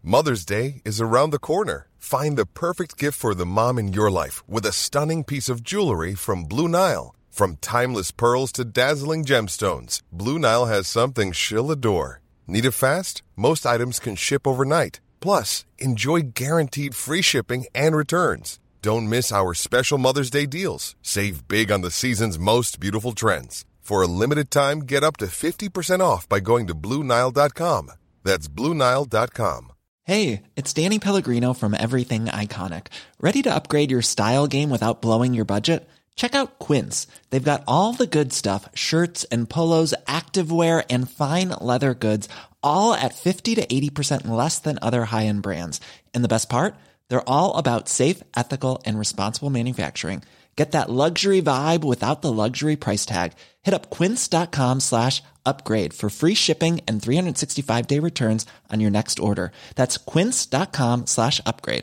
Mother's Day is around the corner. Find the perfect gift for the mom in your life with a stunning piece of jewelry from Blue Nile. From timeless pearls to dazzling gemstones, Blue Nile has something she'll adore. Need it fast? Most items can ship overnight. Plus, enjoy guaranteed free shipping and returns. Don't miss our special Mother's Day deals. Save big on the season's most beautiful trends. For a limited time, get up to 50% off by going to BlueNile.com. That's BlueNile.com. Hey, it's Danny Pellegrino from Everything Iconic. Ready to upgrade your style game without blowing your budget? Check out Quince. They've got all the good stuff, shirts and polos, activewear, and fine leather goods, all at 50 to 80% less than other high-end brands. And the best part? They're all about safe, ethical, and responsible manufacturing. Get that luxury vibe without the luxury price tag. Hit up quince.com/upgrade for free shipping and 365-day returns on your next order. That's quince.com/upgrade.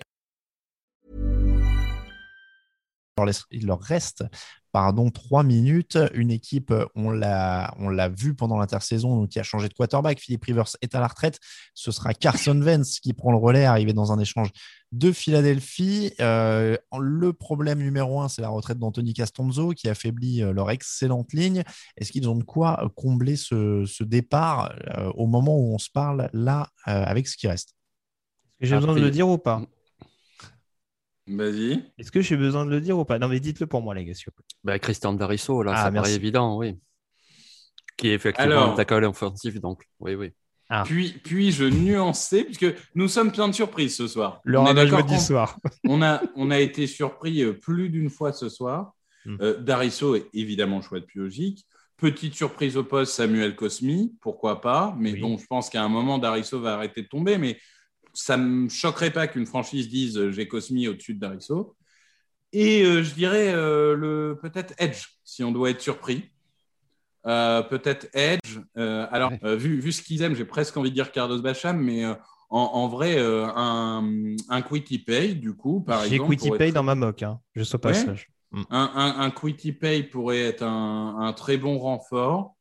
Il leur reste 3 minutes. Une équipe, on l'a vu pendant l'intersaison, donc qui a changé de quarterback. Philip Rivers est à la retraite. Ce sera Carson Wentz qui prend le relais, arrivé dans un échange de Philadelphie. Le problème numéro 1, c'est la retraite d'Anthony Castonzo qui affaiblit leur excellente ligne. Est-ce qu'ils ont de quoi combler ce départ au moment où on se parle là avec ce qui reste? Est-ce que j'ai besoin de le dire ou pas? Vas-y. Est-ce que j'ai besoin de le dire ou pas? Non, mais dites-le pour moi, les gars. Christian Darisso, là, ça paraît évident, oui. Qui est effectivement un tackle offensif, donc oui. Puis-je nuancer, puisque nous sommes plein de surprises ce soir. Le ramage jeudi soir. on a été surpris plus d'une fois ce soir. Darisso est évidemment le choix de plus logique. Petite surprise au poste, Samuel Cosmi, pourquoi pas. Mais bon, je pense qu'à un moment, Darisso va arrêter de tomber, mais ça ne me choquerait pas qu'une franchise dise j'ai Cosmi au-dessus de Darisso. Et je dirais peut-être Edge, si on doit être surpris. Peut-être Edge. Vu ce qu'ils aiment, j'ai presque envie de dire Carlos Basham, mais en vrai, un Kwity Paye, du coup, par exemple. J'ai Kwity Paye dans ma mock, je sais pas ça. Un Kwity Paye pourrait être un très bon renfort.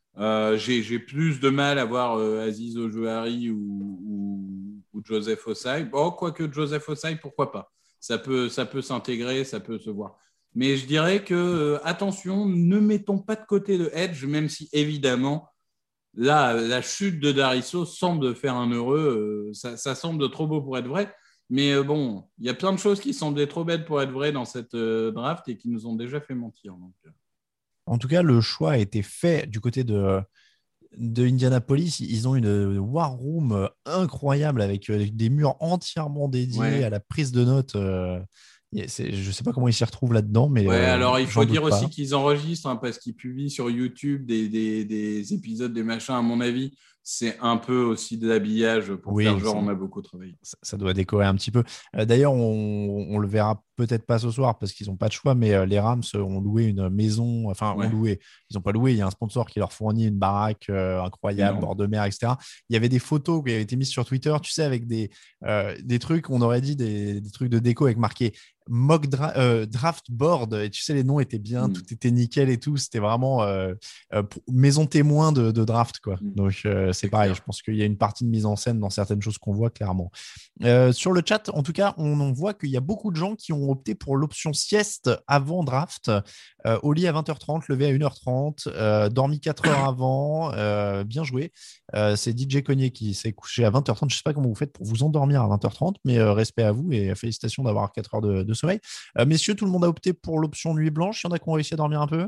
J'ai plus de mal à voir Aziz Ojouari ou Joseph Ossai. Bon, quoique Joseph Ossai, pourquoi pas. Ça peut s'intégrer, ça peut se voir. Mais je dirais que, attention, ne mettons pas de côté de Edge, même si, évidemment, là, la chute de Darisso semble faire un heureux. Ça semble trop beau pour être vrai. Mais bon, il y a plein de choses qui semblaient trop belles pour être vraies dans cette draft et qui nous ont déjà fait mentir. Donc. En tout cas, le choix a été fait du côté de Indianapolis. Ils ont une war room incroyable avec des murs entièrement dédiés à la prise de notes. Je ne sais pas comment ils s'y retrouvent là-dedans. Mais alors il faut dire aussi qu'ils enregistrent parce qu'ils publient sur YouTube des épisodes, des machins. À mon avis, c'est un peu aussi de l'habillage pour faire genre on a beaucoup travaillé. Ça doit décorer un petit peu. D'ailleurs, on le verra peut-être pas ce soir parce qu'ils n'ont pas de choix, mais les Rams ont loué une maison. Enfin, ont loué. Ils n'ont pas loué. Il y a un sponsor qui leur fournit une baraque incroyable, bord de mer, etc. Il y avait des photos qui avaient été mises sur Twitter, tu sais, avec des trucs, on aurait dit des trucs de déco avec marqué mock draft board. Et tu sais, les noms étaient bien, tout était nickel et tout. C'était vraiment maison témoin de draft, quoi. Donc, c'est pareil. Clair. Je pense qu'il y a une partie de mise en scène dans certaines choses qu'on voit clairement. Sur le chat, en tout cas, on voit qu'il y a beaucoup de gens qui ont opté pour l'option sieste avant draft. Au lit à 20h30, levé à 1h30, dormi 4 heures avant. Bien joué. C'est DJ Cognier qui s'est couché à 20h30. Je ne sais pas comment vous faites pour vous endormir à 20h30, mais respect à vous et félicitations d'avoir 4 heures de sommeil. Messieurs, tout le monde a opté pour l'option nuit blanche. Il y en a qui ont réussi à dormir un peu?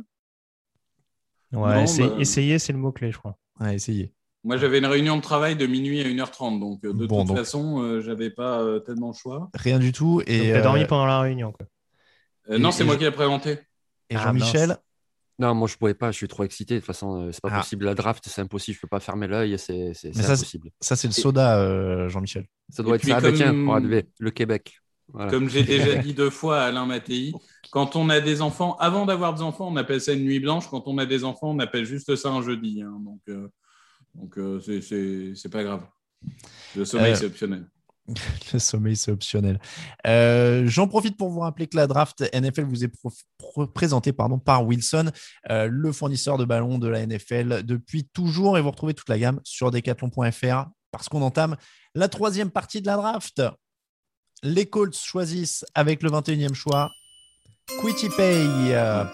Ouais, essayer, c'est le mot-clé, je crois. Ouais, essayer. Moi, j'avais une réunion de travail de minuit à 1h30, donc de toute façon, j'avais pas tellement le choix. Rien du tout. Et tu as dormi pendant la réunion, quoi. Non, c'est moi qui l'ai présenté. Et Jean-Michel? Non, moi je pouvais pas, je suis trop excité. De toute façon, c'est pas possible. La draft, c'est impossible. Je peux pas fermer l'œil, c'est impossible. Ça, c'est le soda, Jean-Michel. Ça doit être ça. Tiens, on va lever le Québec. Voilà. Comme j'ai déjà dit 2 fois à Alain Mattei, quand on a des enfants, avant d'avoir des enfants, on appelle ça une nuit blanche. Quand on a des enfants, on appelle juste ça un jeudi. Hein. Donc c'est pas grave. Le sommeil, c'est optionnel. Le sommeil, c'est optionnel. J'en profite pour vous rappeler que la draft NFL vous est présentée par Wilson, le fournisseur de ballons de la NFL depuis toujours. Et vous retrouvez toute la gamme sur decathlon.fr. parce qu'on entame la 3e partie de la draft. Les Colts choisissent avec le 21e choix Kwity Paye,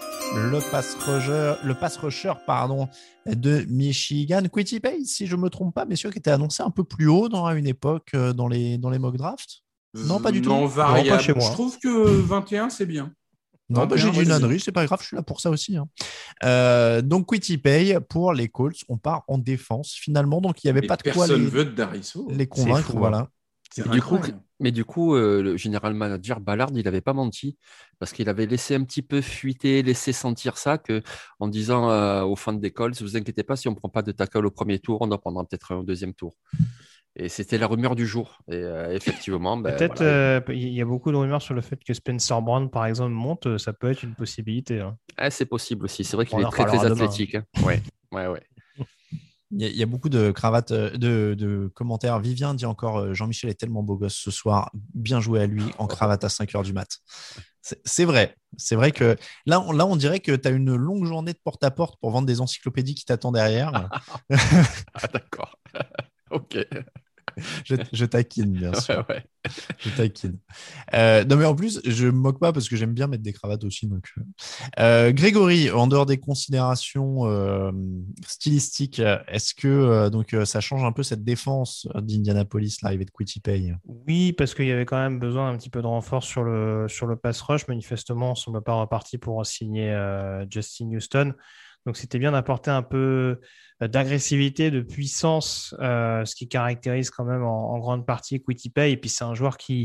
le pass rusher de Michigan. Kwity Paye, si je ne me trompe pas, messieurs, qui était annoncé un peu plus haut à une époque dans les mock drafts. Non, pas du tout. Non, variable. Non, pas chez moi. Je trouve que 21, c'est bien. Non, j'ai dit une ânerie, c'est pas grave, je suis là pour ça aussi. Donc, Kwity Paye, pour les Colts, on part en défense finalement. Donc, il n'y avait pas de quoi personne veut de Dariso. Les convaincre. Fou, voilà. Du coup, le général manager Ballard, il n'avait pas menti parce qu'il avait laissé un petit peu fuiter, laissé sentir ça en disant aux fans d'école, ne vous inquiétez pas, si on ne prend pas de tackle au premier tour, on en prendra peut-être un au deuxième tour. Et c'était la rumeur du jour. Et effectivement, peut-être il y a beaucoup de rumeurs sur le fait que Spencer Brown, par exemple, monte. Ça peut être une possibilité. Hein. C'est possible aussi. C'est vrai qu'il est très, très athlétique. Hein. Ouais. Il y a beaucoup de cravates, de commentaires. Vivien dit encore Jean-Michel est tellement beau gosse ce soir. Bien joué à lui en cravate à 5h du mat. C'est vrai. C'est vrai que là, on dirait que tu as une longue journée de porte-à-porte pour vendre des encyclopédies qui t'attendent derrière. D'accord. Ok. Je taquine, bien sûr. Ouais. Je taquine. Non, mais en plus, je me moque pas parce que j'aime bien mettre des cravates aussi. Donc, Grégory, en dehors des considérations stylistiques, est-ce que ça change un peu cette défense d'Indianapolis, l'arrivée de Kwity Paye? Oui, parce qu'il y avait quand même besoin d'un petit peu de renfort sur le pass rush. Manifestement, on ne semble pas reparti pour signer Justin Houston. Donc, c'était bien d'apporter un peu d'agressivité, de puissance, ce qui caractérise quand même en grande partie Kwity Paye. Et puis, c'est un joueur qui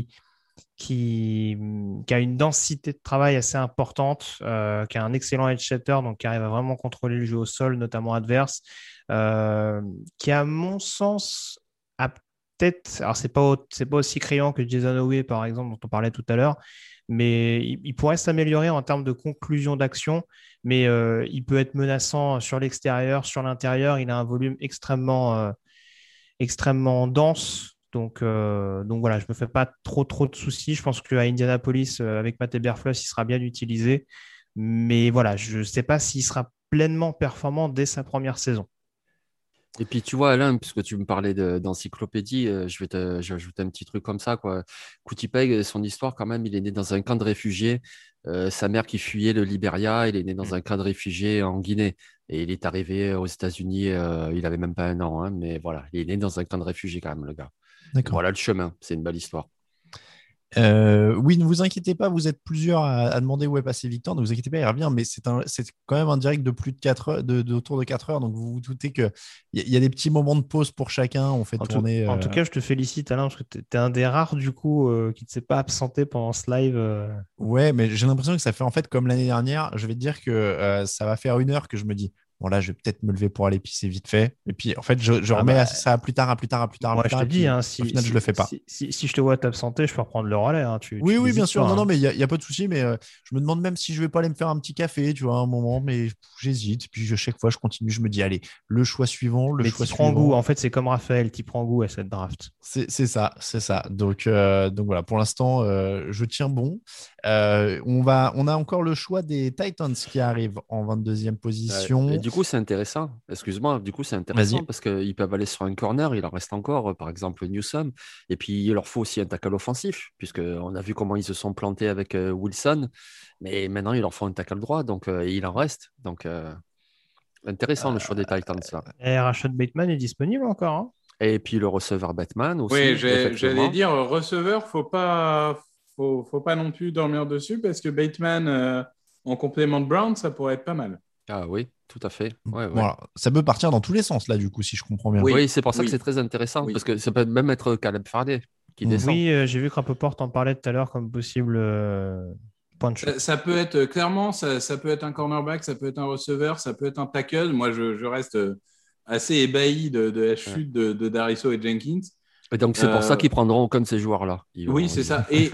a une densité de travail assez importante, qui a un excellent edge setter, donc qui arrive à vraiment contrôler le jeu au sol, notamment adverse, qui, à mon sens, a peut-être... Alors, c'est pas aussi criant que Jason Howe, par exemple, dont on parlait tout à l'heure, mais il pourrait s'améliorer en termes de conclusion d'action, mais il peut être menaçant sur l'extérieur, sur l'intérieur. Il a un volume extrêmement dense. Donc voilà, je ne me fais pas trop de soucis. Je pense qu'à Indianapolis, avec Matt Eberflus, il sera bien utilisé. Mais voilà, je ne sais pas s'il sera pleinement performant dès sa première saison. Et puis, tu vois, Alain, puisque tu me parlais d'encyclopédie, je vais ajouter un petit truc comme ça, quoi. Kwity Paye, son histoire, quand même, il est né dans un camp de réfugiés. Sa mère qui fuyait le Libéria, il est né dans un camp de réfugiés en Guinée. Et il est arrivé aux États-Unis, il n'avait même pas 1 an, hein, mais voilà, il est né dans un camp de réfugiés, quand même, le gars. D'accord. Voilà le chemin, c'est une belle histoire. Oui, ne vous inquiétez pas, vous êtes plusieurs à demander où est passé Victor, ne vous inquiétez pas, il revient, mais c'est quand même un direct de plus de 4 heures, autour de 4 heures, donc vous vous doutez qu'il y a des petits moments de pause pour chacun, on fait tourner... En tout cas, je te félicite Alain, parce que tu es un des rares du coup qui ne s'est pas absenté pendant ce live. Ouais, mais j'ai l'impression que ça fait en fait comme l'année dernière, je vais te dire que ça va faire 1 heure que je me dis bon, là, je vais peut-être me lever pour aller pisser vite fait. Et puis, en fait, je remets ça à plus tard. Moi, je te dis, au final, je le fais pas. Si je te vois t'absenter, je peux reprendre le relais. Hein. Oui, bien sûr. Non, mais il n'y a pas de souci. Mais je me demande même si je vais pas aller me faire un petit café, tu vois, à un moment. Mais j'hésite. Puis, chaque fois, je continue. Je me dis, allez, le choix suivant. Mais tu prends goût. En fait, c'est comme Raphaël. Tu prends goût à cette draft. C'est ça. Donc voilà, pour l'instant, je tiens bon. On a encore le choix des Titans qui arrivent en 22e position. Et du coup, c'est intéressant. Excuse-moi, du coup, c'est intéressant parce qu'ils peuvent aller sur un corner. Il en reste encore, par exemple, Newsome. Et puis, il leur faut aussi un tackle offensif, puisqu'on a vu comment ils se sont plantés avec Wilson. Mais maintenant, il leur faut un tackle droit. Donc, il en reste. Donc, intéressant le choix des Titans. Là. Et Rashad Bateman est disponible encore. Hein. Et puis, le receveur Bateman aussi. Oui, j'allais dire, receveur, faut pas non plus dormir dessus parce que Bateman, en complément de Brown, ça pourrait être pas mal. Ah oui, tout à fait. Ouais. Voilà. Ça peut partir dans tous les sens, là, du coup, si je comprends bien. Oui, c'est pour ça que c'est très intéressant, parce que ça peut même être Caleb Farley qui descend. Oui, j'ai vu que Rappaport en parlait tout à l'heure comme possible point de chute. Ça peut être, clairement, ça peut être un cornerback, ça peut être un receveur, ça peut être un tackle. Moi, je reste assez ébahi de la chute de Dariso et Jenkins. Et donc, c'est pour ça qu'ils prendront aucun de ces joueurs-là. C'est ça. Et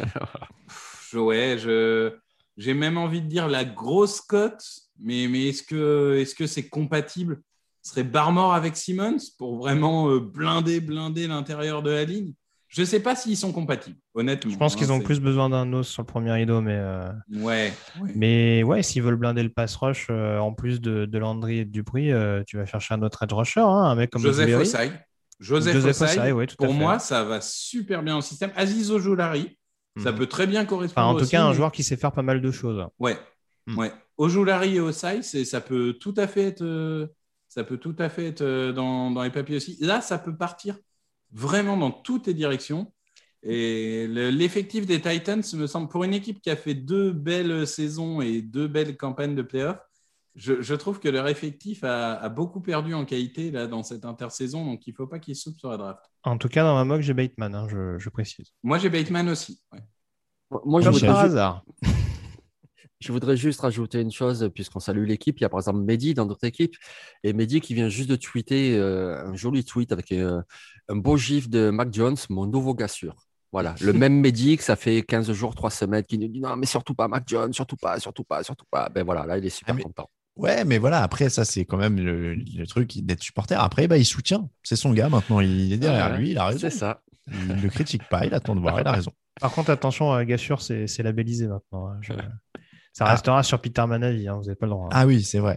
j'ai même envie de dire la grosse cote. Mais est-ce que c'est compatible? Ce serait Barmore avec Simmons pour vraiment blinder l'intérieur de la ligne? Je ne sais pas s'ils sont compatibles, honnêtement. Je pense qu'ils ont plus besoin d'un os sur le premier rideau, mais mais ouais, s'ils veulent blinder le pass rush, en plus de Landry et de Dupri, tu vas chercher un autre edge rusher, hein, un mec comme Joseph Ossai. Joseph Ossai, ouais, tout à pour fait. moi, ça va super bien au système. Aziz Ojulari, ça peut très bien correspondre. Enfin, en tout aussi, cas, un joueur qui sait faire pas mal de choses. Ouais. Ojulari et Ossai, ça peut tout à fait être, dans les papiers aussi. Là, ça peut partir vraiment dans toutes les directions. Et l'effectif des Titans me semble, pour une équipe qui a fait 2 belles saisons et 2 belles campagnes de playoffs, je trouve que leur effectif a beaucoup perdu en qualité là, dans cette intersaison, donc il ne faut pas qu'ils soupent sur la draft. En tout cas, dans ma mock, j'ai Bateman, hein, je précise. Moi, j'ai Bateman aussi. Ouais. Moi, Comme par hasard. Je voudrais juste rajouter une chose, puisqu'on salue l'équipe. Il y a par exemple Mehdi dans notre équipe. Et Mehdi qui vient juste de tweeter un joli tweet avec un beau gif de Mac Jones, mon nouveau gars sûr. Voilà, le même Mehdi que ça fait 15 jours, 3 semaines, qui nous dit non, mais surtout pas Mac Jones, surtout pas. Ben voilà, là, il est super content. Ouais, mais voilà, après, ça, c'est quand même le truc d'être supporter. Après, il soutient. C'est son gars maintenant. Il est derrière lui, il a raison. C'est ça. Il ne le critique pas, il attend de voir, il a raison. Par contre, attention, Gassure, c'est labellisé maintenant. Hein. Ça restera sur Peterman à vie, hein, vous n'avez pas le droit. Hein. Ah oui, c'est vrai.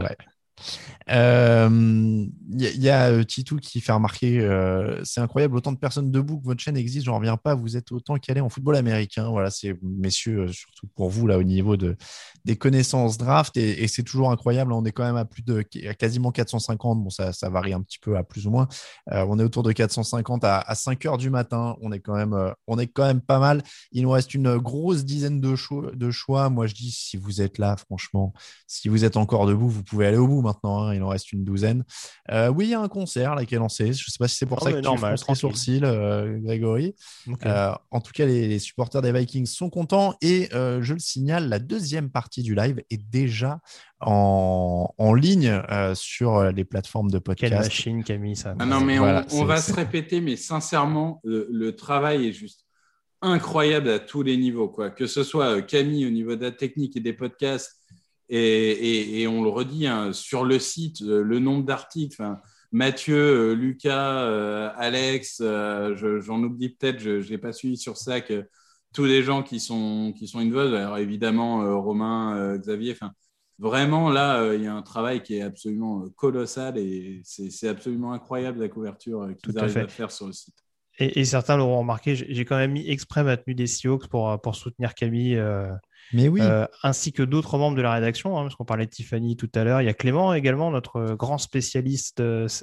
Y a Titou qui fait remarquer c'est incroyable, autant de personnes debout que votre chaîne existe, j'en reviens pas, vous êtes autant calés en football américain. Voilà, c'est messieurs, surtout pour vous là au niveau des connaissances draft, et c'est toujours incroyable. On est quand même à quasiment 450, bon ça varie un petit peu à plus ou moins, on est autour de 450 à 5h du matin, on est quand même pas mal. Il nous reste une grosse dizaine de choix. Moi je dis, si vous êtes là, franchement, si vous êtes encore debout, vous pouvez aller au bout maintenant, hein. Il en reste une douzaine. Oui, il y a un concert là, qui est lancé. Je ne sais pas si c'est pour ça que tu fronces les sourcils, Grégory. Okay. En tout cas, les supporters des Vikings sont contents. Et je le signale, la deuxième partie du live est déjà en ligne sur les plateformes de podcast. Quelle machine, Camille, ça. Ah non, mais voilà, on va se répéter, mais sincèrement, le travail est juste incroyable à tous les niveaux, quoi. Que ce soit Camille au niveau de la technique et des podcasts, et on le redit, hein, sur le site, le nombre d'articles, Mathieu, Lucas, Alex, j'en oublie peut-être, je n'ai pas suivi sur ça, que tous les gens qui sont involved, alors évidemment Romain, Xavier, vraiment là, il y a un travail qui est absolument colossal, et c'est absolument incroyable la couverture qu'ils arrivent à faire sur le site. Et certains l'auront remarqué, j'ai quand même mis exprès ma tenue des Seahawks pour soutenir Camille. Mais oui. Ainsi que d'autres membres de la rédaction, hein, parce qu'on parlait de Tiffany tout à l'heure. Il y a Clément également, notre grand spécialiste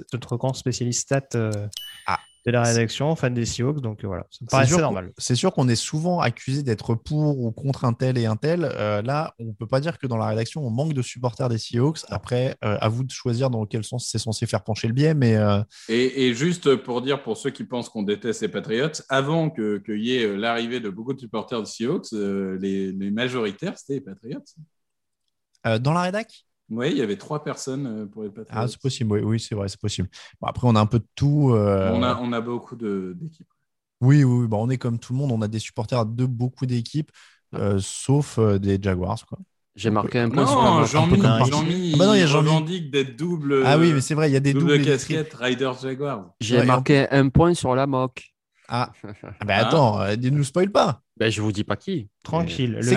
stat de la rédaction, fan des Seahawks. Donc voilà, ça me paraissait normal. C'est sûr qu'on est souvent accusé d'être pour ou contre un tel et un tel. Là, on ne peut pas dire que dans la rédaction, on manque de supporters des Seahawks. Après, à vous de choisir dans quel sens c'est censé faire pencher le biais. Mais et juste pour dire, pour ceux qui pensent qu'on déteste les Patriots, avant qu'il y ait l'arrivée de beaucoup de supporters des Seahawks, les majoritaires, c'était les Patriots. Dans la rédac ? Oui, il y avait 3 personnes pour les Patriots. Ah, c'est possible, oui, c'est vrai, c'est possible. Bon, après, on a un peu de tout. On a beaucoup d'équipes. Oui, on est comme tout le monde, on a des supporters de beaucoup d'équipes, sauf des Jaguars, quoi. J'ai marqué un point sur la Jean-Mi, il revendique d'être double. Ah oui, mais c'est vrai, il y a des doubles casquettes Riders Jaguars. J'ai marqué un point sur la mock. Ah, attends, ne nous spoil pas. Ben, je vous dis pas qui. Tranquille. C'est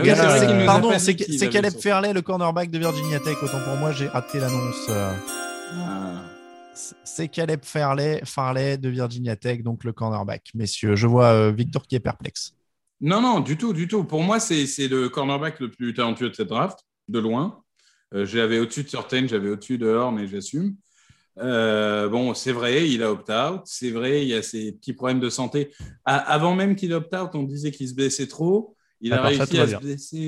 Caleb Farley, le cornerback de Virginia Tech. Autant pour moi, j'ai raté l'annonce. C'est Caleb Farley de Virginia Tech, donc le cornerback. Messieurs, je vois Victor qui est perplexe. Non, du tout. Pour moi, c'est le cornerback le plus talentueux de cette draft, de loin. J'avais au-dessus de Surtain, j'avais au-dessus de Horn, et j'assume. Bon, c'est vrai, il a opt-out. C'est vrai, il y a ces petits problèmes de santé. Avant même qu'il opt-out, on disait qu'il se blessait trop. Il a réussi à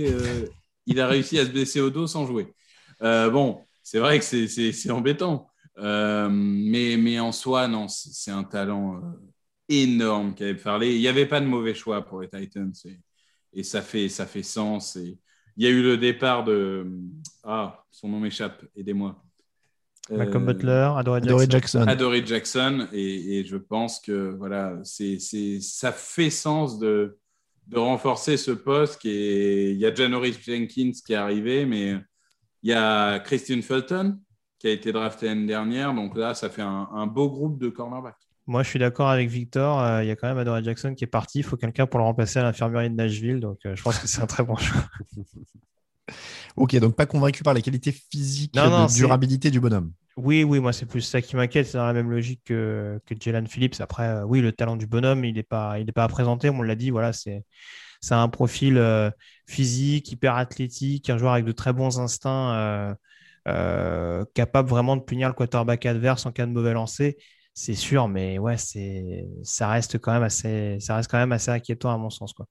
se blesser au dos sans jouer. Bon, c'est vrai que c'est embêtant. Mais en soi, non, c'est un talent énorme Caleb Farley. Il n'y avait pas de mauvais choix pour les Titans. Et ça fait sens. Et il y a eu le départ de... son nom m'échappe, aidez-moi. Malcolm Butler, Adoree Jackson, et je pense que voilà, ça fait sens de renforcer ce poste. Il y a Janoris Jenkins qui est arrivé, mais il y a Christian Fulton qui a été drafté l'année dernière, donc là ça fait un beau groupe de cornerbacks. Moi je suis d'accord avec Victor, il y a quand même Adoree Jackson qui est parti, il faut quelqu'un pour le remplacer à l'infirmerie de Nashville, donc je pense que c'est un très bon choix. Ok, donc pas convaincu par les qualités physiques, durabilité du bonhomme. Oui, moi, c'est plus ça qui m'inquiète. C'est dans la même logique que Jalen Phillips. Après, oui, le talent du bonhomme, il est pas à présenter. On l'a dit, voilà, c'est un profil physique, hyper athlétique, un joueur avec de très bons instincts, capable vraiment de punir le quarterback adverse en cas de mauvais lancer. C'est sûr, mais ouais, ça reste quand même assez inquiétant à mon sens, quoi.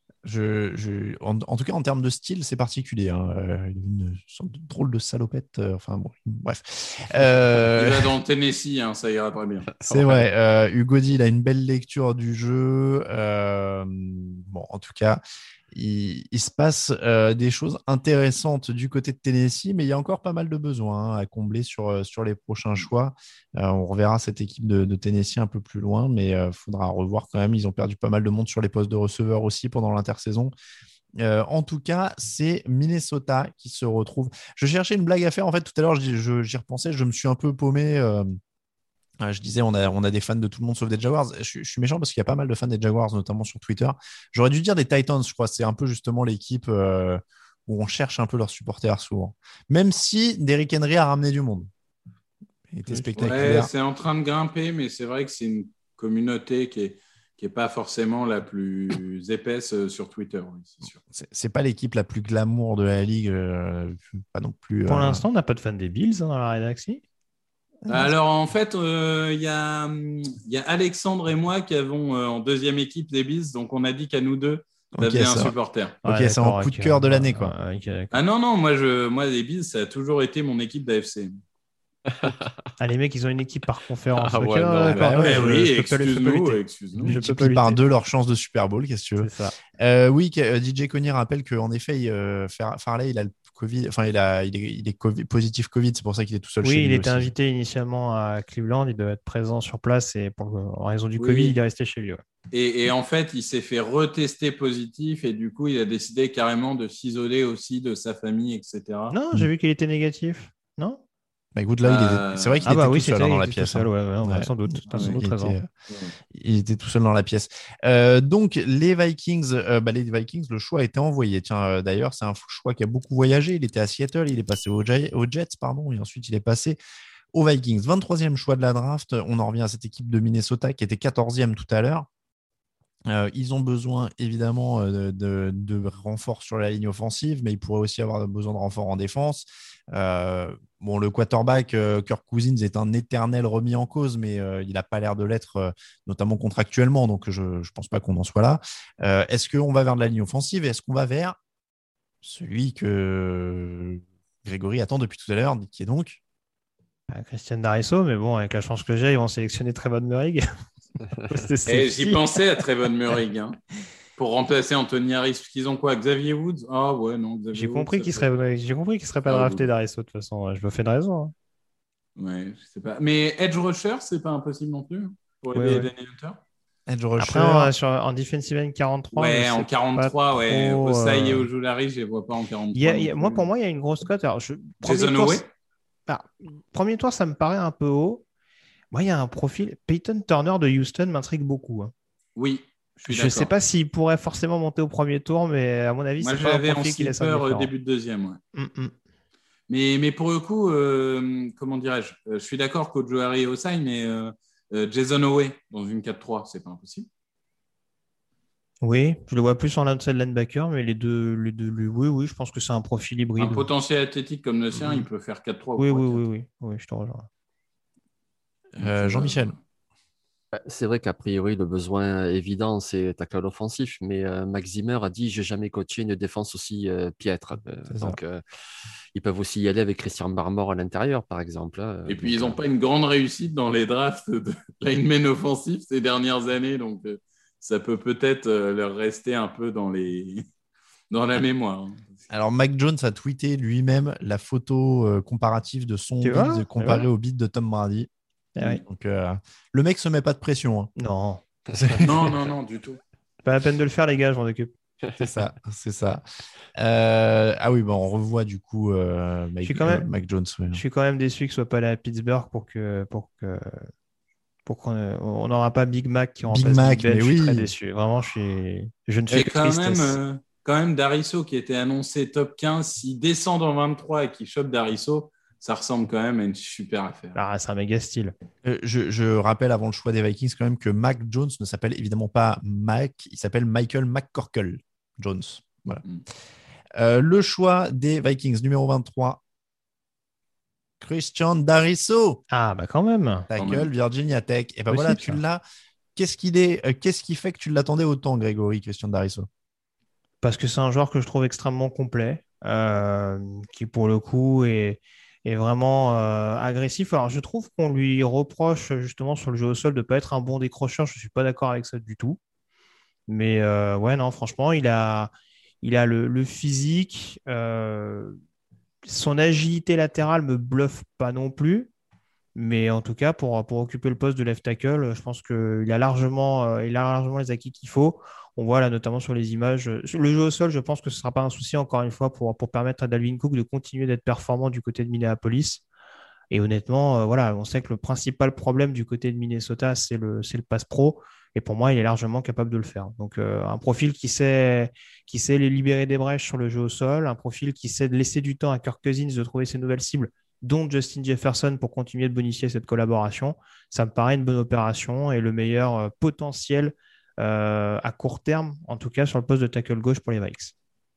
En tout cas, en termes de style, c'est particulier. Hein. Une sorte de drôle de salopette. Enfin, bon, bref. Il va dans le Tennessee, hein, ça ira très bien. C'est vrai. Hugo dit il a une belle lecture du jeu. Bon, en tout cas, il se passe des choses intéressantes du côté de Tennessee, mais il y a encore pas mal de besoins à combler sur les prochains choix. On reverra cette équipe de Tennessee un peu plus loin, mais il faudra revoir quand même. Ils ont perdu pas mal de monde sur les postes de receveurs aussi pendant l'intersaison. En tout cas, c'est Minnesota qui se retrouve. Je cherchais une blague à faire. En fait, tout à l'heure, j'y repensais. Je me suis un peu paumé. Je disais, on a des fans de tout le monde sauf des Jaguars. Je suis méchant parce qu'il y a pas mal de fans des Jaguars, notamment sur Twitter. J'aurais dû dire des Titans, je crois. C'est un peu justement l'équipe où on cherche un peu leurs supporters souvent. Même si Derrick Henry a ramené du monde. Il était spectaculaire. Ouais, c'est en train de grimper, mais c'est vrai que c'est une communauté qui est pas forcément la plus épaisse sur Twitter. Oui, c'est sûr. C'est pas l'équipe la plus glamour de la ligue. Pas non plus. Pour l'instant, on n'a pas de fan des Bills dans la rédaction. Alors, en fait, il y a Alexandre et moi qui avons en deuxième équipe des Bills, donc on a dit qu'à nous deux, on avait un supporter. Ok, c'est en coup de cœur de l'année, quoi. Ah non, moi, les Bills, ça a toujours été mon équipe d'AFC. Ah, les mecs, ils ont une équipe par conférence. Ah ouais, non, oui, excuse-nous. Ils multiplient par 2 leur chance de Super Bowl, qu'est-ce que tu veux. C'est ça. Oui, DJ Coney rappelle qu'en effet, Farley, il a le Covid, enfin, il est positif Covid, c'est pour ça qu'il est tout seul chez lui. Oui, il était aussi. invité initialement à Cleveland, il devait être présent sur place et en raison du Covid, il est resté chez lui. Ouais. Et en fait, il s'est fait retester positif et du coup, il a décidé carrément de s'isoler aussi de sa famille, etc. Non, j'ai vu qu'il était négatif. Non? Bah écoute, là, c'est vrai qu'il était tout seul dans la pièce. Sans doute. Il était tout seul dans la pièce. Donc, les Vikings, le choix a été envoyé. Tiens, d'ailleurs, c'est un choix qui a beaucoup voyagé. Il était à Seattle, il est passé aux Jets, et ensuite, il est passé aux Vikings. 23e choix de la draft. On en revient à cette équipe de Minnesota qui était 14e tout à l'heure. Ils ont besoin évidemment de renforts sur la ligne offensive, mais ils pourraient aussi avoir besoin de renforts en défense. Le quarterback Kirk Cousins est un éternel remis en cause, mais il n'a pas l'air de l'être, notamment contractuellement, donc je ne pense pas qu'on en soit là. Est-ce qu'on va vers de la ligne offensive et est-ce qu'on va vers celui que Grégory attend depuis tout à l'heure, qui est donc Christian Darisso, mais bon, avec la chance que j'ai, ils vont sélectionner Trevon Moehrig. J'y pensais à Trevon Moehrig pour remplacer Anthony Harris. Parce qu'ils ont quoi, Xavier Woods? Ah ouais, non. J'ai compris qu'il serait pas drafté Darisso de toute façon. Je me fais de raison. Hein. Ouais, je sais pas. Mais Edge Rusher, c'est pas impossible non plus pour aider Danny Hunter. Edge Rusher. Après, en defensive end 43. Ouais, en 43, ouais. Osai et Ojulari, je les vois pas en 43. Pour moi, il y a une grosse cote. Jason Howe. Premier tour, ça me paraît un peu haut. Moi, il y a un profil. Peyton Turner de Houston m'intrigue beaucoup. Hein. Oui, je ne sais pas s'il pourrait forcément monter au premier tour, mais à mon avis, moi, c'est pas un profil qui laisse un sleeper début de deuxième. Ouais. Mais pour le coup, comment dirais-je, je suis d'accord qu'Ojulari et Osai, mais Jason Howe dans une 4-3, c'est pas impossible. Oui, je le vois plus en outside linebacker, mais les deux, oui, je pense que c'est un profil hybride. Un potentiel athlétique comme le sien, il peut faire 4-3 ou 3-4. Oui, je te rejoins. Jean-Michel. C'est vrai qu'a priori, le besoin évident, c'est tackle offensif, mais Max Zimmer a dit « J'ai jamais coaché une défense aussi piètre ». Donc, ils peuvent aussi y aller avec Christian Barmore à l'intérieur, par exemple. Et puis, ils n'ont pas une grande réussite dans les drafts de linemen offensifs ces dernières années, donc ça peut-être leur rester un peu dans la mémoire. Alors, Mac Jones a tweeté lui-même la photo comparative de son bid comparé au bid de Tom Brady. Oui. Donc, le mec se met pas de pression. Hein. Non. Non, du tout. Pas la peine de le faire, les gars, je m'en occupe. C'est ça. On revoit du coup Mac Jones. Ouais. Je suis quand même déçu qu'il soit pas allé à Pittsburgh pour qu'on n'aura pas Big Mac qui remplace Big Ben. Je suis très déçu. Vraiment, je ne fais que tristesse. Quand même Darisso qui était annoncé top 15, s'il descend dans 23 et qu'il chope Darisso, ça ressemble quand même à une super affaire. Ah, c'est un méga style. Je rappelle avant le choix des Vikings quand même que Mac Jones ne s'appelle évidemment pas Mac, il s'appelle Michael McCorkle Jones. Voilà. Le choix des Vikings, numéro 23. Christian Darrisaw. Ah, bah quand même. Tackle, Virginia Tech. Et ben Possible, voilà, tu ça. l'as. Qu'est-ce qui fait que tu l'attendais autant, Grégory, Christian Darrisaw? Parce que c'est un joueur que je trouve extrêmement complet, qui pour le coup est vraiment agressif. Alors je trouve qu'on lui reproche justement sur le jeu au sol de ne pas être un bon décrocheur. Je ne suis pas d'accord avec ça du tout. Mais ouais, non, franchement, il a le physique. Son agilité latérale me bluffe pas non plus. Mais en tout cas, pour occuper le poste de left tackle, je pense qu'il a largement les acquis qu'il faut. On voit là notamment sur les images. Sur le jeu au sol, je pense que ce ne sera pas un souci, encore une fois, pour permettre à Dalvin Cook de continuer d'être performant du côté de Minneapolis. Et honnêtement, voilà, on sait que le principal problème du côté de Minnesota, c'est le pass pro. Et pour moi, il est largement capable de le faire. Donc, un profil qui sait les libérer des brèches sur le jeu au sol, un profil qui sait laisser du temps à Kirk Cousins de trouver ses nouvelles cibles, dont Justin Jefferson, pour continuer de bonifier cette collaboration. Ça me paraît une bonne opération et le meilleur potentiel à court terme, en tout cas sur le poste de tackle gauche pour les Vikes.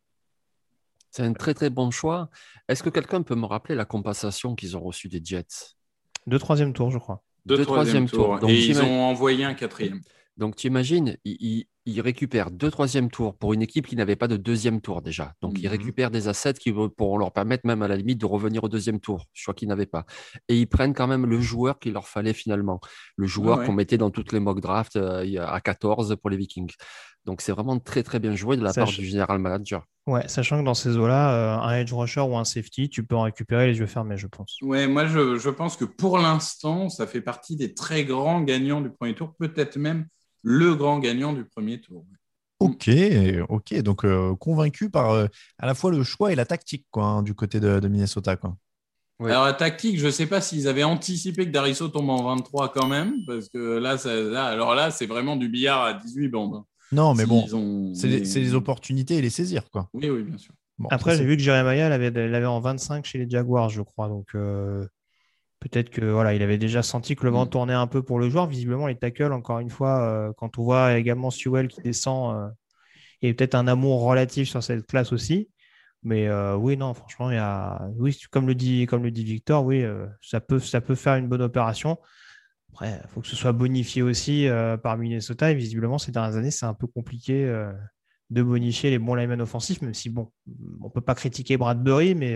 C'est un très très bon choix. Est-ce que quelqu'un peut me rappeler la compensation qu'ils ont reçue des Jets? De troisième tour, je crois. De troisième tour. Donc, et ils ont envoyé un 4e. Donc, tu imagines, ils récupèrent 2 troisième tours pour une équipe qui n'avait pas de deuxième tour déjà. Donc, ils récupèrent des assets qui pourront leur permettre même à la limite de revenir au deuxième tour, choix qu'ils n'avaient pas. Et ils prennent quand même le joueur qu'il leur fallait finalement. Le joueur qu'on mettait dans toutes les mock drafts à 14 pour les Vikings. Donc, c'est vraiment très, très bien joué de la part du général manager. Ouais, sachant que dans ces eaux-là, un edge rusher ou un safety, tu peux en récupérer les yeux fermés, je pense. Ouais, moi, je pense que pour l'instant, ça fait partie des très grands gagnants du premier tour, peut-être même le grand gagnant du premier tour. Ok. Donc convaincu par à la fois le choix et la tactique du côté de Minnesota. Ouais. Alors, la tactique, je ne sais pas s'ils avaient anticipé que Darrisaw tombe en 23 quand même, parce que là, c'est vraiment du billard à 18 bandes. Non, mais c'est les opportunités et les saisir, quoi. Oui, bien sûr. Bon, après, j'ai vu que Jeremiah l'avait en 25 chez les Jaguars, je crois. Donc, peut-être que voilà, il avait déjà senti que le vent tournait un peu pour le joueur. Visiblement, les tackles, encore une fois, quand on voit également Sewell qui descend, il y a peut-être un amour relatif sur cette classe aussi. Mais oui, non, franchement, oui, comme le dit Victor, oui, ça peut faire une bonne opération. Après, il faut que ce soit bonifié aussi par Minnesota. Et visiblement, ces dernières années, c'est un peu compliqué de bonifier les bons linemen offensifs, même si, bon, on ne peut pas critiquer Bradbury, mais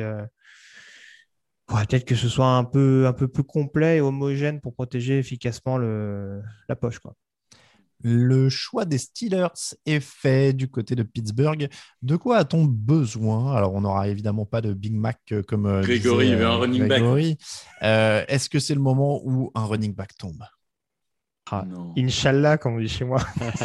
peut-être que ce soit un peu plus complet et homogène pour protéger efficacement la poche, quoi. Le choix des Steelers est fait du côté de Pittsburgh. De quoi a-t-on besoin? Alors, on n'aura évidemment pas de Big Mac comme Grégory, il veut un running back. Est-ce que c'est le moment où un running back tombe? Inch'Allah, comme on dit chez moi.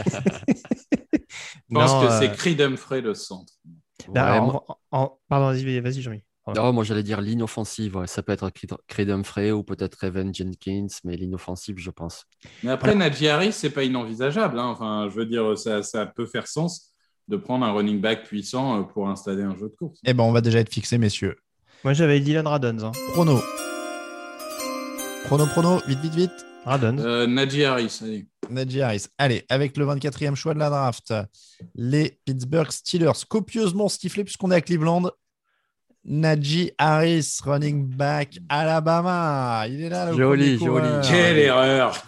Je pense que c'est Creed Humphrey le centre. Pardon, vas-y, Jean-Mi. Non, moi j'allais dire ligne offensive, ouais. Ça peut être Creed Humphrey ou peut-être Evan Jenkins, mais ligne offensive, je pense. Mais après, Najee Harris, c'est pas inenvisageable. Enfin, je veux dire, ça peut faire sens de prendre un running back puissant pour installer un jeu de course. Eh ben, on va déjà être fixé, messieurs. Moi, j'avais Dylan Radons. Prono, vite. Radons. Najee Harris, allez. Najee Harris. Allez, avec le 24e choix de la draft, les Pittsburgh Steelers, copieusement stiflés puisqu'on est à Cleveland. Najee Harris, running back Alabama. Il est là, le joli. Quelle erreur.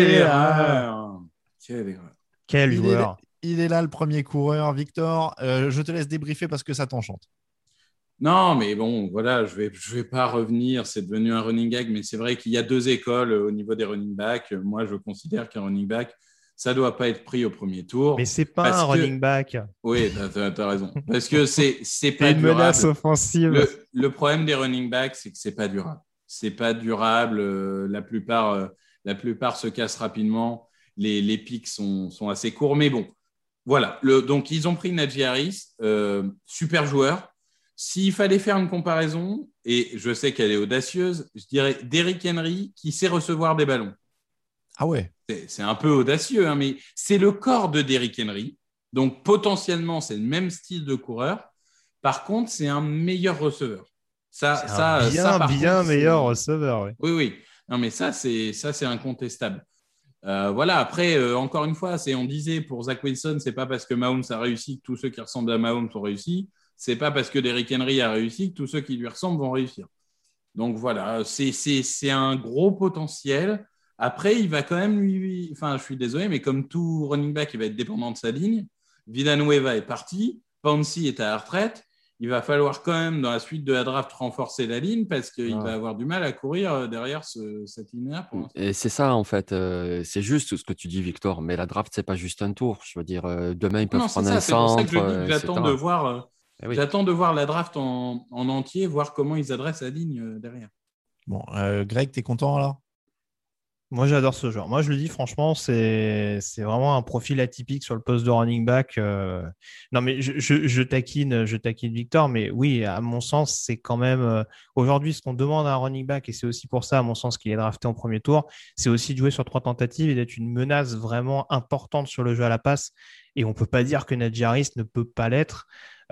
Quel joueur. Il est là, le premier coureur. Victor, je te laisse débriefer parce que ça t'enchante. Non, mais bon, voilà, je vais pas revenir. C'est devenu un running back, mais c'est vrai qu'il y a 2 écoles au niveau des running backs. Moi, je considère qu'un running back, ça doit pas être pris au premier tour. Mais c'est pas un running back. Oui, t'as raison. Parce que c'est pas une menace offensive. Le problème des running backs, c'est que c'est pas durable. C'est pas durable. La plupart se cassent rapidement. Les pics sont assez courts. Mais bon, voilà. Donc, ils ont pris Najee Harris. Super joueur. S'il fallait faire une comparaison, et je sais qu'elle est audacieuse, je dirais Derrick Henry qui sait recevoir des ballons. Ah ouais. C'est un peu audacieux, hein, mais c'est le corps de Derrick Henry. Donc, potentiellement, c'est le même style de coureur. Par contre, c'est un meilleur receveur. Ça, C'est un par bien contre, meilleur receveur. Ouais. Oui, oui. Non, mais ça, c'est incontestable. Voilà, après, encore une fois, on disait pour Zach Wilson, c'est pas parce que Mahomes a réussi que tous ceux qui ressemblent à Mahomes ont réussi. C'est pas parce que Derrick Henry a réussi que tous ceux qui lui ressemblent vont réussir. Donc voilà, c'est un gros potentiel. Après, il va quand même enfin, je suis désolé, mais comme tout running back, il va être dépendant de sa ligne. Villanueva est parti, Pouncey est à la retraite. Il va falloir quand même, dans la suite de la draft, renforcer la ligne parce qu'il va avoir du mal à courir derrière cette ligne-là. Et c'est ça, en fait. C'est juste ce que tu dis, Victor. Mais la draft, c'est pas juste un tour. Je veux dire, demain, ils peuvent prendre un c'est pour ça que centre. je dis que j'attends de voir. Oui. J'attends de voir la draft en entier, voir comment ils adressent la ligne derrière. Bon, Greg, t'es content là? Moi, j'adore ce genre. Moi, je le dis franchement, c'est vraiment un profil atypique sur le poste de running back. Non, mais je taquine Victor, mais oui, à mon sens, c'est quand même aujourd'hui ce qu'on demande à un running back, et c'est aussi pour ça, à mon sens, qu'il est drafté en premier tour, c'est aussi de jouer sur 3 tentatives et d'être une menace vraiment importante sur le jeu à la passe. Et on peut pas dire que Najee Harris ne peut pas l'être.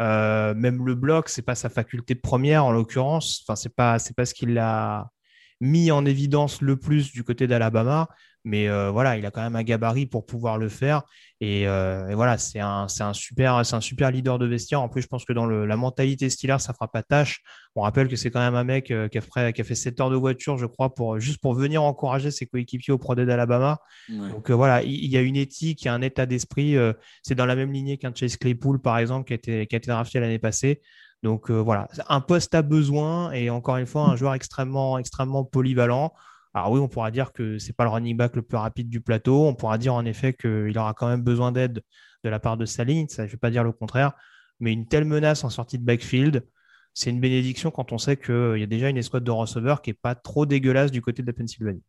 Même le bloc, c'est pas sa faculté première en l'occurrence. Enfin, c'est pas ce qu'il a mis en évidence le plus du côté d'Alabama, mais voilà, il a quand même un gabarit pour pouvoir le faire. Et voilà, c'est un super leader de vestiaire. En plus, je pense que dans la mentalité Steelers, ça fera pas tâche. On rappelle que c'est quand même un mec qui a fait 7 heures de voiture, je crois, juste pour venir encourager ses coéquipiers au Pro Day d'Alabama. Ouais. Donc voilà, il y a une éthique, il y a un état d'esprit. C'est dans la même lignée qu'un Chase Claypool, par exemple, qui a été drafté l'année passée. Donc voilà, un poste à besoin et encore une fois, un joueur extrêmement polyvalent. Alors oui, on pourra dire que c'est pas le running back le plus rapide du plateau. On pourra dire en effet qu'il aura quand même besoin d'aide de la part de sa ligne. Ça, je ne vais pas dire le contraire. Mais une telle menace en sortie de backfield, c'est une bénédiction quand on sait qu'il y a déjà une escouade de receveurs qui n'est pas trop dégueulasse du côté de la Pennsylvanie.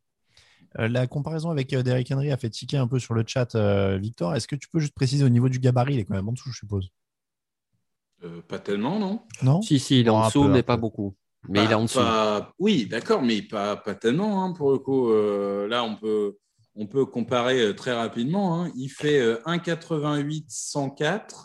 La comparaison avec Derrick Henry a fait tiquer un peu sur le chat, Victor. Est-ce que tu peux juste préciser au niveau du gabarit? Il est quand même en dessous, je suppose. Pas tellement, non? Non. Si, il est en dessous, mais pas beaucoup. Mais il est en dessous. Oui, d'accord, mais pas tellement, hein, pour le coup. Là, on peut comparer très rapidement. Hein. Il fait 1,88, 104.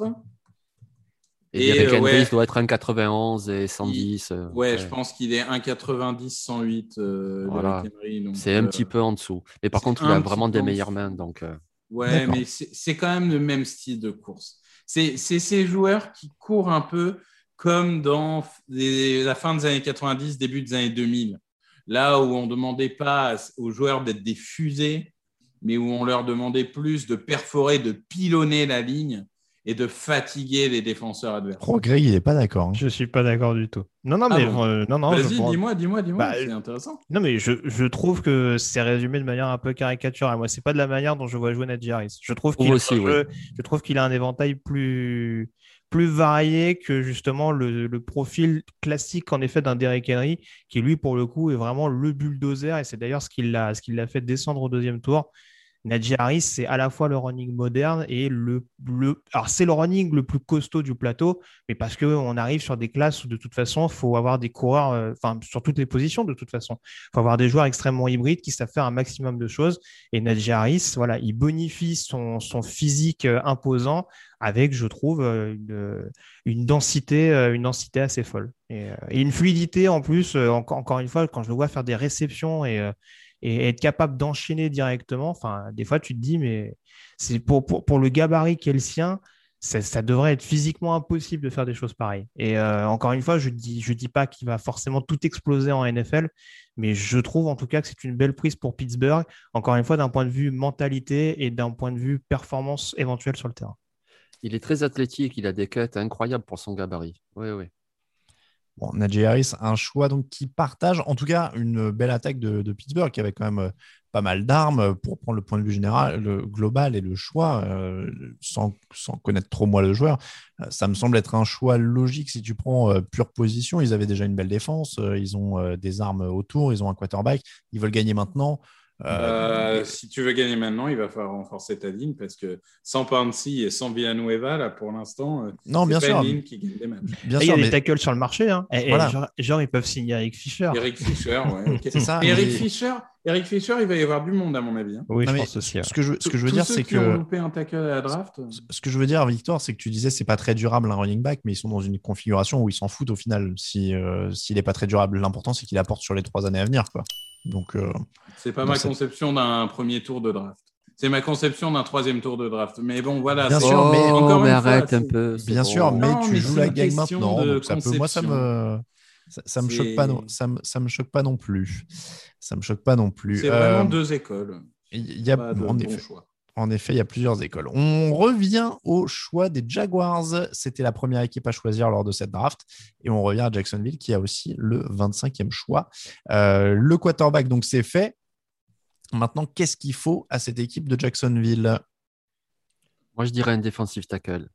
Et Derrick Henry doit être 1,91 et 110. Je pense qu'il est 1,90, 108. Voilà. Henry, donc, c'est un petit peu en dessous. Mais par contre, il a vraiment des meilleures mains. Donc, ouais, mais c'est quand même le même style de course. C'est ces joueurs qui courent un peu comme dans la fin des années 90, début des années 2000. Là où on ne demandait pas aux joueurs d'être des fusées, mais où on leur demandait plus de perforer, de pilonner la ligne et de fatiguer les défenseurs adverses. Oh, Greg, il n'est pas d'accord. Hein. Je ne suis pas d'accord du tout. Non, mais non. Vas-y, dis-moi, c'est intéressant. Non, mais je trouve que c'est résumé de manière un peu caricaturale. Moi, c'est pas de la manière dont je vois jouer Najee Harris. Je trouve qu'il a un éventail plus varié que justement le profil classique en effet d'un Derrick Henry, qui lui pour le coup est vraiment le bulldozer, et c'est d'ailleurs ce qui l'a fait descendre au 2e tour. Najee Harris, c'est à la fois le running moderne et alors c'est le running le plus costaud du plateau, mais parce qu'on arrive sur des classes où de toute façon, il faut avoir des coureurs, sur toutes les positions de toute façon. Il faut avoir des joueurs extrêmement hybrides qui savent faire un maximum de choses. Et Najee Harris, voilà, il bonifie son physique imposant avec, je trouve, une densité assez folle. Et une fluidité en plus, encore une fois, quand je le vois faire des réceptions et être capable d'enchaîner directement. Enfin, des fois, tu te dis, mais c'est pour le gabarit qui est le sien, ça devrait être physiquement impossible de faire des choses pareilles. Et encore une fois, je dis pas qu'il va forcément tout exploser en NFL, mais je trouve en tout cas que c'est une belle prise pour Pittsburgh, encore une fois, d'un point de vue mentalité et d'un point de vue performance éventuelle sur le terrain. Il est très athlétique, il a des cuts incroyables pour son gabarit. Oui. Bon, Najee Harris, un choix donc qui partage en tout cas une belle attaque de Pittsburgh qui avait quand même pas mal d'armes pour prendre le point de vue général, le global et le choix, sans connaître trop moi le joueur. Ça me semble être un choix logique si tu prends pure position. Ils avaient déjà une belle défense, ils ont des armes autour, ils ont un quarterback, ils veulent gagner maintenant. Si tu veux gagner maintenant, il va falloir renforcer ta ligne parce que sans Pouncey et sans Villanueva, là, pour l'instant, non, c'est bien pas sûr, une ligne qui gagne des matchs. Bien il y sûr, a mais des tackles sur le marché. Hein. Voilà. Genre, ils peuvent signer Eric Fisher. Eric Fisher, ouais. Okay. C'est ça. Mais Eric Fisher, il va y avoir du monde, à mon avis. Hein. Oui, Non, je mais pense aussi. ce que je veux Tous dire, ceux c'est qui ont que loupé un tackle à la draft. ce que je veux dire, Victor, c'est que tu disais c'est pas très durable un running back, mais ils sont dans une configuration où ils s'en foutent au final. S'il est pas très durable, l'important c'est qu'il apporte sur les 3 années à venir, quoi. Donc c'est pas ma conception d'un premier tour de draft. C'est ma conception d'un 3e tour de draft. Mais bon, voilà. Bien sûr, mais encore mais une arrête fois, un peu. bien sûr, mais Non, tu mais joues c'est la une game question maintenant, de donc moi ça me choque pas, ça me choque pas non plus. Ça me choque pas non plus. C'est vraiment 2 écoles. Il y a Pas de en bon effet. choix. En effet, il y a plusieurs écoles. On revient au choix des Jaguars. C'était la première équipe à choisir lors de cette draft. Et on revient à Jacksonville qui a aussi le 25e choix. Le quarterback, donc c'est fait. Maintenant, qu'est-ce qu'il faut à cette équipe de Jacksonville? Moi, je dirais un defensive tackle.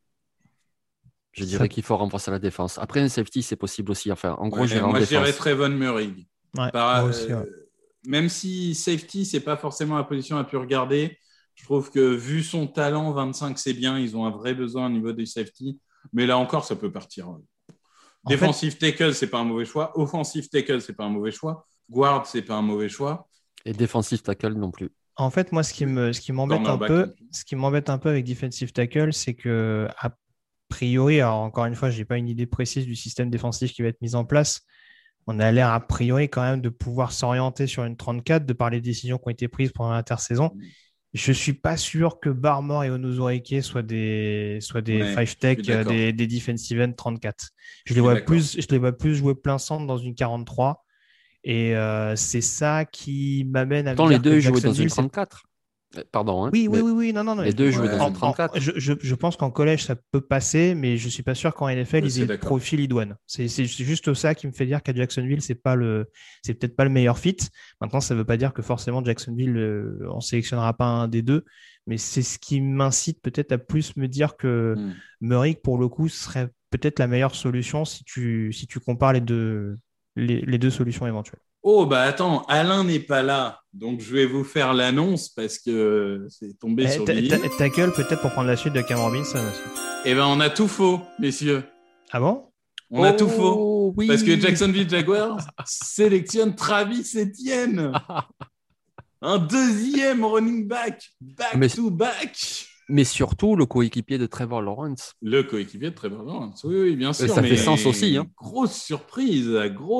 Je dirais qu'il faut renforcer la défense. Après, un safety, c'est possible aussi. Enfin, en gros, j'irais en moi, défense. je dirais Trevon Murray. Ouais, moi aussi, ouais. Même si safety, c'est pas forcément la position à pu regarder, je trouve que vu son talent, 25, c'est bien. Ils ont un vrai besoin au niveau des safety. Mais là encore, ça peut partir. Defensive tackle, c'est pas un mauvais choix. Offensive tackle, c'est pas un mauvais choix. Guard, c'est pas un mauvais choix. Et defensive tackle non plus. En fait, moi, ce qui m'embête un peu avec defensive tackle, c'est que a priori, alors encore une fois, j'ai pas une idée précise du système défensif qui va être mis en place. On a l'air a priori quand même de pouvoir s'orienter sur une 34 de par les décisions qui ont été prises pendant l'intersaison. Je suis pas sûr que Barmore et Onwuzurike soient des 5-tech, des defensive end 34. Je les vois plus jouer plein centre dans une 43. Et c'est ça qui m'amène à me dire les deux que jouaient dans une Jacksonville, 34. Pardon. Hein, oui, non. Les deux jouaient dans une 34. Je pense qu'en collège, ça peut passer, mais je ne suis pas sûr qu'en NFL, ils aient le profil idoine. C'est juste ça qui me fait dire qu'à Jacksonville, c'est peut-être pas le meilleur fit. Maintenant, ça ne veut pas dire que forcément Jacksonville, on ne sélectionnera pas un des deux, mais c'est ce qui m'incite peut-être à plus me dire que Murray, pour le coup, serait peut-être la meilleure solution si tu compares les deux solutions éventuelles. Oh, bah attends, Alain n'est pas là, donc je vais vous faire l'annonce parce que c'est tombé sur lui. Tackle peut-être pour prendre la suite de Cam Robinson aussi. Eh ben, on a tout faux, messieurs. Ah bon? On a tout faux. Oui. Parce que Jacksonville Jaguars sélectionne Travis Etienne. Un 2e running back, to back. Mais surtout le coéquipier de Trevor Lawrence. Le coéquipier de Trevor Lawrence, oui, bien sûr. Ça fait sens aussi. Hein. Grosse surprise.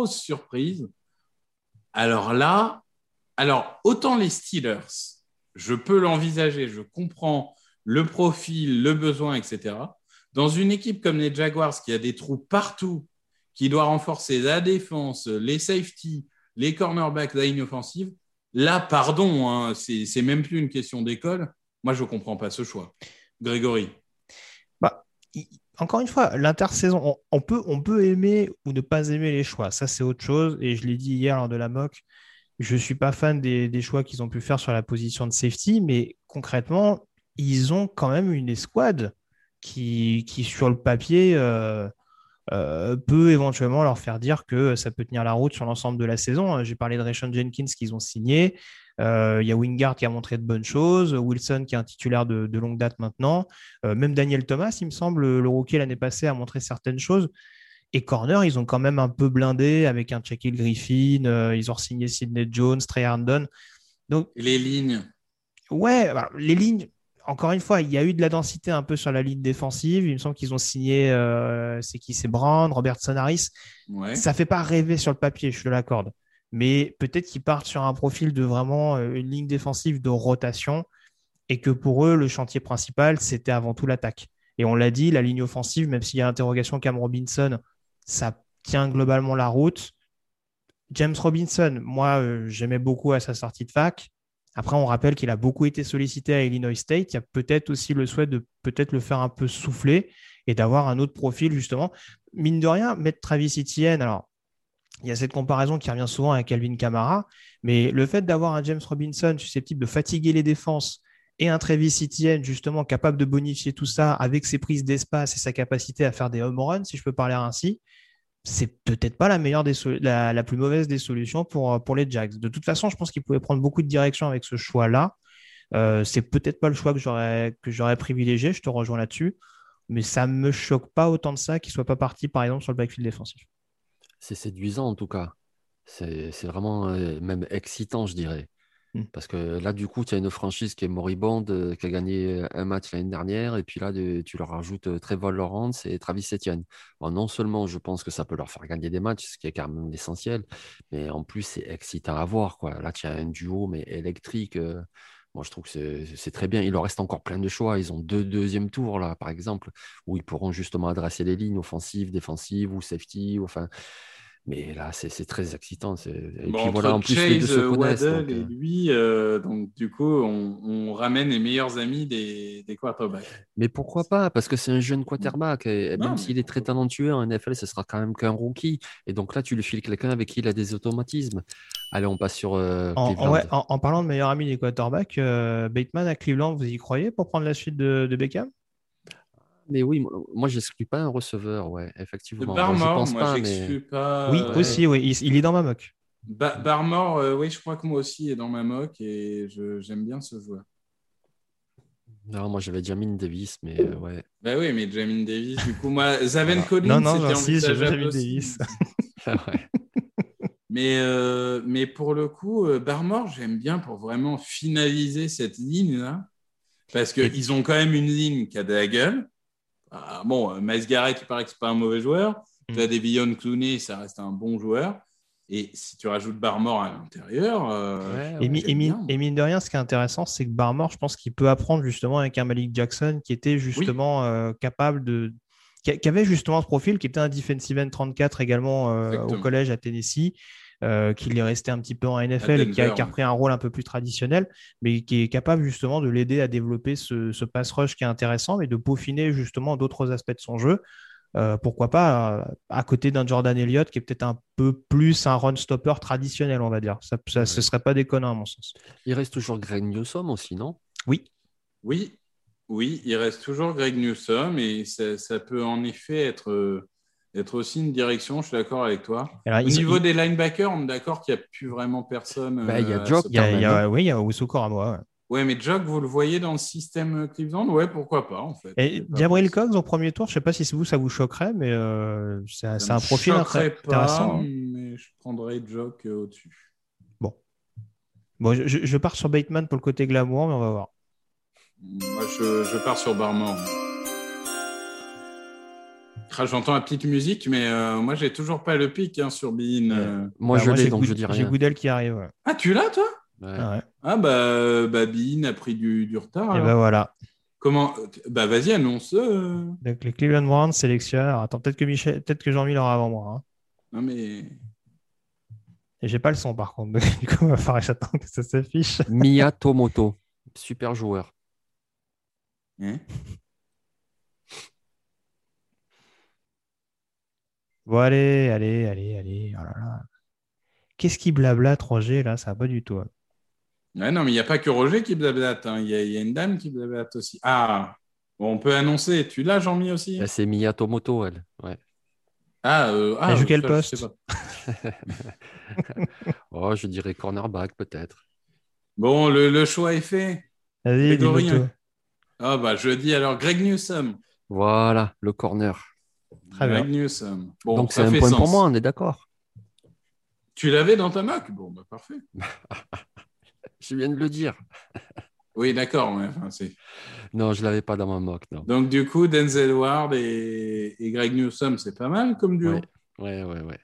Alors là, autant les Steelers, je peux l'envisager, je comprends le profil, le besoin, etc. Dans une équipe comme les Jaguars qui a des trous partout, qui doit renforcer la défense, les safety, les cornerbacks, la ligne offensive, là, pardon, hein, c'est même plus une question d'école. Moi, je ne comprends pas ce choix. Grégory. Encore une fois, l'intersaison, on peut aimer ou ne pas aimer les choix. Ça, c'est autre chose. Et je l'ai dit hier lors de la mock, je ne suis pas fan des choix qu'ils ont pu faire sur la position de safety, mais concrètement, ils ont quand même une escouade qui sur le papier, peut éventuellement leur faire dire que ça peut tenir la route sur l'ensemble de la saison. J'ai parlé de Rayshon Jenkins qu'ils ont signé. Il y a Wingard qui a montré de bonnes choses, Wilson qui est un titulaire de longue date maintenant, même Daniel Thomas, il me semble, le rookie l'année passée a montré certaines choses. Et corner, ils ont quand même un peu blindé avec un Shaquille Griffin, ils ont signé Sidney Jones, Trey Herndon. Donc, les lignes. Ouais, alors, les lignes, encore une fois, il y a eu de la densité un peu sur la ligne défensive. Il me semble qu'ils ont signé, c'est Brown, Robertson Harris. Ouais. Ça ne fait pas rêver sur le papier, je te l'accorde. Mais peut-être qu'ils partent sur un profil de vraiment une ligne défensive de rotation et que pour eux, le chantier principal, c'était avant tout l'attaque. Et on l'a dit, la ligne offensive, même s'il y a interrogation Cam Robinson, ça tient globalement la route. James Robinson, moi, j'aimais beaucoup à sa sortie de fac. Après, on rappelle qu'il a beaucoup été sollicité à Illinois State. Il y a peut-être aussi le souhait de peut-être le faire un peu souffler et d'avoir un autre profil, justement. Mine de rien, mettre Travis Etienne, alors, il y a cette comparaison qui revient souvent avec Alvin Kamara, mais le fait d'avoir un James Robinson susceptible de fatiguer les défenses et un Travis Etienne justement capable de bonifier tout ça avec ses prises d'espace et sa capacité à faire des home runs, si je peux parler ainsi, c'est peut-être pas la meilleure la plus mauvaise des solutions pour les Jags. De toute façon, je pense qu'ils pouvaient prendre beaucoup de direction avec ce choix-là. C'est peut-être pas le choix que j'aurais privilégié, je te rejoins là-dessus, mais ça me choque pas autant de ça qu'il soit pas parti, par exemple, sur le backfield défensif. C'est séduisant en tout cas. C'est vraiment même excitant, je dirais. Mm. Parce que là, du coup, tu as une franchise qui est moribonde, qui a gagné un match l'année dernière, et puis là, tu leur rajoutes Trevor Lawrence et Travis Etienne. Bon, non seulement je pense que ça peut leur faire gagner des matchs, ce qui est quand même l'essentiel, mais en plus, c'est excitant à voir, quoi. Là, tu as un duo, mais électrique. Moi, je trouve que c'est très bien. Il leur reste encore plein de choix. Ils ont deux deuxièmes tours, là, par exemple, où ils pourront justement adresser les lignes offensives, défensives ou safety. Enfin, mais là, c'est très excitant. Et Bon, puis voilà, en entre plus, les deux Chase, se connaissent. Waddle Donc, et lui, donc du coup, on ramène les meilleurs amis des quarterbacks. mais pourquoi pas? Parce que c'est un jeune quarterback. Et Non, même mais s'il est très pourquoi pas. talentueux en NFL, ce sera quand même qu'un rookie. Et donc là, tu lui files quelqu'un avec qui il a des automatismes. Allez, on passe sur Cleveland. Ouais, en parlant de meilleur ami des quarterbacks, Bateman à Cleveland, vous y croyez pour prendre la suite de Beckham? Mais oui, moi, j'exclus pas un receveur, ouais, De effectivement. Bon, j'y Barmore, pense moi, pas, mais j'exclus pas. Oui, ouais. aussi, oui, il est dans ma mock. Barmore, oui, je crois que moi aussi est dans ma mock et j'aime bien ce joueur. Non, moi, j'avais Jamin Davis, mais ouais. Bah oui, mais Jamin Davis, du coup, moi, Zaven Voilà. Collins, Non, c'était j'insiste, j'ai envisageable Jamil aussi. Davis. Ouais. Mais pour le coup, Barmore, j'aime bien pour vraiment finaliser cette ligne-là. Parce qu'ils ont quand même une ligne qui a de la gueule. Ah, bon, Myles Garrett, il paraît que c'est pas un mauvais joueur. Tu as Devion Clooney, ça reste un bon joueur. Et si tu rajoutes Barmore à l'intérieur, Ouais, Et, ouais. mi- et j'aime mine, bien. et mine de rien, ce qui est intéressant, c'est que Barmore, je pense qu'il peut apprendre justement avec un Malik Jackson qui était Oui, justement capable de. Qui avait justement ce profil, qui était un defensive end 34 également au exactement. collège à Tennessee, qu'il est resté un petit peu en À NFL et Denver. qui a repris un rôle un peu plus traditionnel, mais qui est capable justement de l'aider à développer ce pass rush qui est intéressant, mais de peaufiner justement d'autres aspects de son jeu. Pourquoi pas à côté d'un Jordan Elliott qui est peut-être un peu plus un run stopper traditionnel, on va dire. Ce Ouais. serait pas déconnant à mon sens. Il reste toujours Greg Newsome aussi, non? Oui. Oui, oui, il reste toujours Greg Newsome et ça peut en effet être aussi une direction, je suis d'accord avec toi. Alors, Au niveau des linebackers, on est d'accord qu'il n'y a plus vraiment personne Bah, il y a à Jock ce il y a, quand il y même, a- hein. oui, il y a Owusu Koramoah, ouais. Ouais, mais Jock, vous le voyez dans le système Cleveland? Ouais, pourquoi pas, en fait. Et J'ai pas Jabril pensé. Cox au premier tour, je ne sais pas si ça vous choquerait, mais Ça c'est me un profil choquerait pas, intéressant, hein. mais je prendrais Jock au-dessus. Bon, je pars sur Bateman pour le côté glamour, mais on va voir. Moi, je pars sur Barmore. Ah, j'entends la petite musique, mais moi, j'ai toujours pas le pic sur Bean. Moi, Bah, je l'ai, j'ai donc je dis j'ai rien. Goodell qui arrive. Ouais. Ah, tu l'as, toi? Ouais. Ah ouais. Ah, bah Bean a pris du retard, Et alors. ben voilà. Comment? Bah, vas-y, annonce. Donc les Cleveland Browns sélectionnent. Alors, attends, peut-être que Jean-Mi l'aura avant moi, hein. Non, mais. Et j'ai pas le son par contre. Donc, du coup, il va falloir que j'attende que ça s'affiche. Mia Tomoto, super joueur. Hein. Bon, allez. Oh là là. Qu'est-ce qui blablate, Roger, là? Ça va pas du tout, hein. Ouais, non, mais il n'y a pas que Roger qui blablate. Il y a une dame qui blablate aussi. Ah, bon, on peut annoncer. Tu l'as, Jean-Mi, aussi? Bah, c'est Mia Tomoto, elle. Ouais. Elle joue quel ça, je sais poste? pas. Oh, je dirais cornerback, peut-être. Bon, le choix est fait. Vas-y, dis-le Grégory. tout. Ah, bah, je dis alors Greg Newsome. Voilà, le corner. Très Greg bien. Newsome. Bon, Donc, c'est ça un fait point pour sens. moi, on est d'accord. Tu l'avais dans ta mock? Bon, bah, parfait. Je viens de le dire. Oui, d'accord. Ouais, enfin, Non, je ne l'avais pas dans ma mock, non. donc, du coup, Denzel Ward et Greg Newsome, c'est pas mal comme duo. Ouais.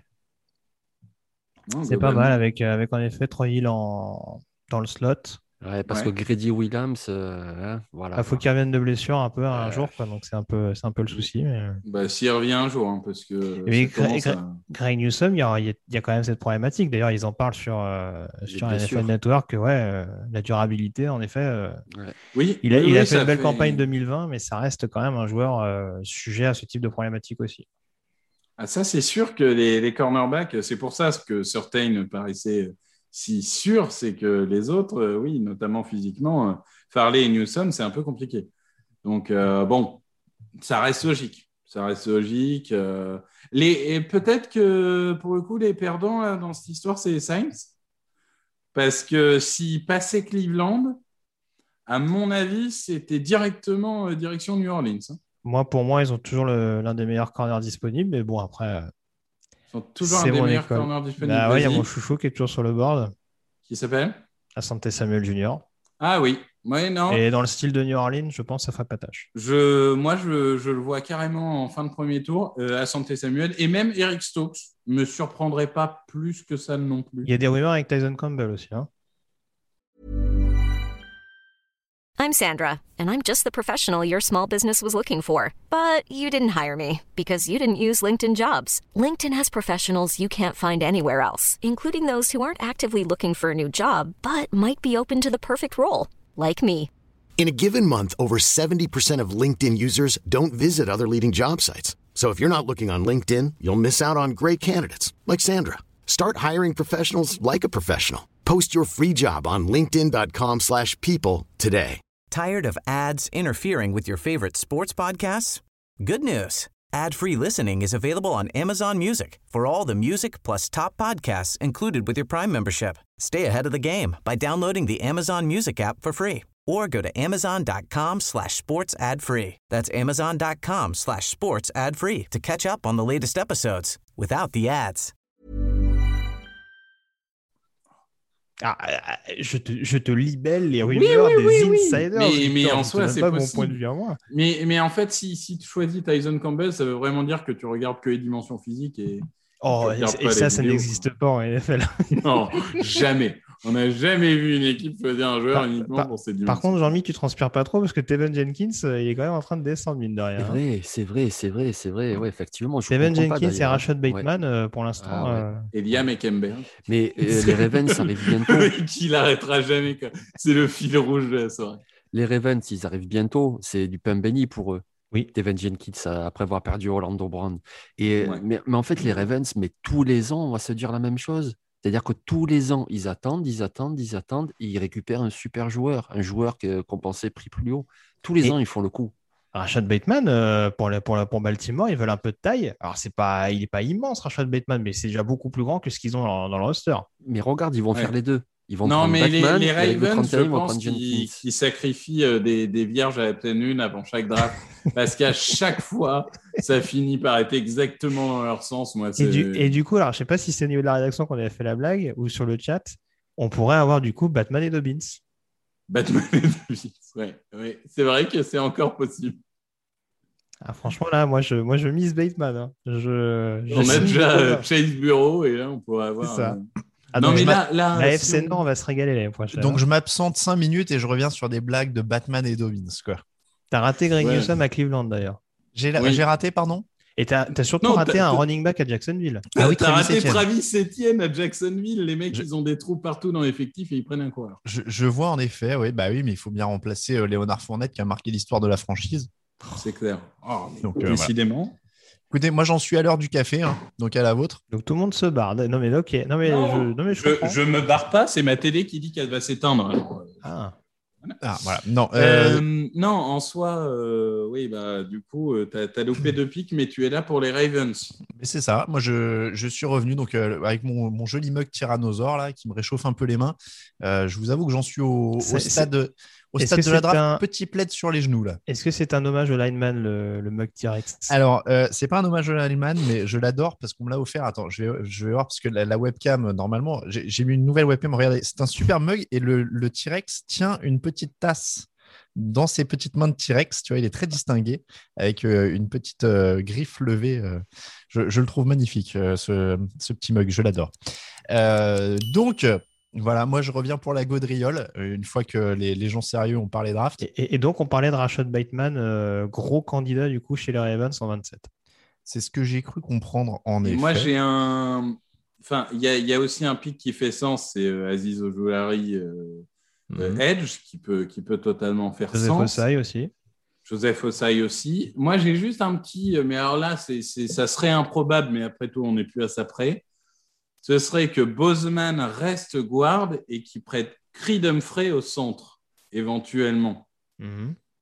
Non, C'est pas globalement. mal avec en effet Troy Hill dans le slot. Ouais, parce Ouais. que Grady Williams, voilà. Il faut qu'il revienne de blessure un peu un Euh, jour, quoi. Donc c'est un peu le souci. Mais... Bah, s'il revient un jour, hein, parce que Mais ça commence à... Greg Newsome, il y a quand même cette problématique. D'ailleurs, ils en parlent sur blessures. NFL Network. Ouais, la durabilité, en effet. Ouais. Oui, Il a fait ça une belle campagne 2020, mais ça reste quand même un joueur sujet à ce type de problématique aussi. Ah, ça, c'est sûr que les cornerbacks, c'est pour ça que Surtain paraissait si sûr, c'est que les autres, oui, notamment physiquement, Farley et Newsom, c'est un peu compliqué. Donc, bon, ça reste logique. Ça reste logique. Et peut-être que, pour le coup, les perdants là, dans cette histoire, c'est les Saints. Parce que s'ils passaient Cleveland, à mon avis, c'était directement direction New Orleans. Pour moi, ils ont toujours l'un des meilleurs corners disponibles. Mais bon, après, Ils sont toujours c'est un des mon meilleurs école. corners disponibles. Bah ouais, il y a Vas-y. mon chouchou qui est toujours sur le board, Qui s'appelle? Asante Samuel Jr. Ah oui. Ouais, non. Et dans le style de New Orleans, je pense que ça ferait pas tâche. Moi, je le vois carrément en fin de premier tour, Asante Samuel. Et même Eric Stokes me surprendrait pas plus que ça non plus. Il y a des rumeurs avec Tyson Campbell aussi. Hein. I'm Sandra, and I'm just the professional your small business was looking for. But you didn't hire me because you didn't use LinkedIn Jobs. LinkedIn has professionals you can't find anywhere else, including those who aren't actively looking for a new job, but might be open to the perfect role, like me. In a given month, over 70% of LinkedIn users don't visit other leading job sites. So if you're not looking on LinkedIn, you'll miss out on great candidates like Sandra. Start hiring professionals like a professional. Post your free job on linkedin.com/people today. Tired of ads interfering with your favorite sports podcasts? Good news. Ad-free listening is available on Amazon Music for all the music plus top podcasts included with your Prime membership. Stay ahead of the game by downloading the Amazon Music app for free or go to amazon.com/sports ad free. That's amazon.com/sports ad free to catch up on the latest episodes without the ads. Je te libelle les rumeurs des insiders. Mais en soi, c'est pas possible. mon point de vue à moi. Mais en fait, si tu choisis Tyson Campbell, ça veut vraiment dire que tu regardes que les dimensions physiques et Ça n'existe pas en NFL. Non, jamais. On n'a jamais vu une équipe choisir un joueur uniquement pour ses dimensions. Par contre, Jean-Mi, tu transpires pas trop parce que Tevin Jenkins, il est quand même en train de descendre, mine de rien. C'est vrai. Ouais, effectivement. Tevin Jenkins et Rashad Bateman, pour l'instant. Et Liam Ekemberg. Mais les Ravens arrivent bientôt. Qui l'arrêtera jamais. Quoi. C'est le fil rouge de la soirée. Les Ravens, ils arrivent bientôt. C'est du pain béni pour eux. Oui. Tevin Jenkins, après avoir perdu Orlando Brown. Mais en fait, les Ravens, mais tous les ans, on va se dire la même chose. C'est-à-dire que tous les ans, ils attendent, et ils récupèrent un super joueur, un joueur qu'on pensait pris plus haut. Tous les ans, ils font le coup. Rashad Bateman, pour Baltimore, ils veulent un peu de taille. Alors, il n'est pas immense, Rashad Bateman, mais c'est déjà beaucoup plus grand que ce qu'ils ont dans le roster. Mais regarde, ils vont faire les deux. Ils vont non, prendre mais Bateman, les Ravens, je pense qu'ils qu'ils sacrifient des vierges à la pleine lune avant chaque draft. Parce qu'à chaque fois, ça finit par être exactement dans leur sens. Moi, et du coup, alors, je ne sais pas si c'est au niveau de la rédaction qu'on avait fait la blague ou sur le chat, on pourrait avoir du coup Batman et Dobbins. Batman et Dobbins, ouais. C'est vrai que c'est encore possible. Ah, franchement, là, moi, je mise Bateman. Hein. On a déjà Chase Bureau et là, on pourrait avoir... C'est ça. Non, mais la FC Nord, on va se régaler l'année prochaine. Donc, je m'absente 5 minutes et je reviens sur des blagues de Batman et Dobbins. T'as raté Greg Newsome à Cleveland, d'ailleurs. J'ai raté, pardon. Et t'as surtout raté un running back à Jacksonville. Ah oui, t'as raté Travis Etienne à Jacksonville. Les mecs, ils ont des trous partout dans l'effectif et ils prennent un coureur. Je vois en effet, oui, mais il faut bien remplacer Léonard Fournette qui a marqué l'histoire de la franchise. C'est clair. Donc, décidément. Voilà. Écoutez, moi j'en suis à l'heure du café, donc à la vôtre. Donc tout le monde se barre. Non mais ok. Je me barre pas, c'est ma télé qui dit qu'elle va s'éteindre. Alors, voilà. Non, non, en soi, oui, du coup, t'as loupé 2 pics, mais tu es là pour les Ravens. Mais c'est ça. Moi, je suis revenu donc avec mon joli mug tyrannosaure là, qui me réchauffe un peu les mains. Je vous avoue que j'en suis au stade de la draft, petit plaid sur les genoux là. Est-ce que c'est un hommage au lineman, le mug T-Rex? Alors, c'est pas un hommage au lineman, mais je l'adore parce qu'on me l'a offert. Attends, je vais voir parce que la webcam, normalement, j'ai mis une nouvelle webcam. Regardez, c'est un super mug et le T-Rex tient une petite tasse dans ses petites mains de T-Rex. Tu vois, il est très distingué avec une petite griffe levée. Je le trouve magnifique, ce petit mug. Je l'adore. Donc. Voilà, moi je reviens pour la gaudriole, une fois que les gens sérieux ont parlé draft. Et donc on parlait de Rashad Bateman, gros candidat du coup chez les Ravens en 27. C'est ce que j'ai cru comprendre en effet. Moi j'ai un... Enfin, il y a aussi un pic qui fait sens, c'est Aziz Ojulari Edge, qui peut totalement faire sens. Joseph Ossai aussi. Moi j'ai juste un petit... Mais alors là, ça serait improbable, mais après tout, on n'est plus à ça près. Ce serait que Bozeman reste guard et qu'il prête Creed Humphrey au centre, éventuellement.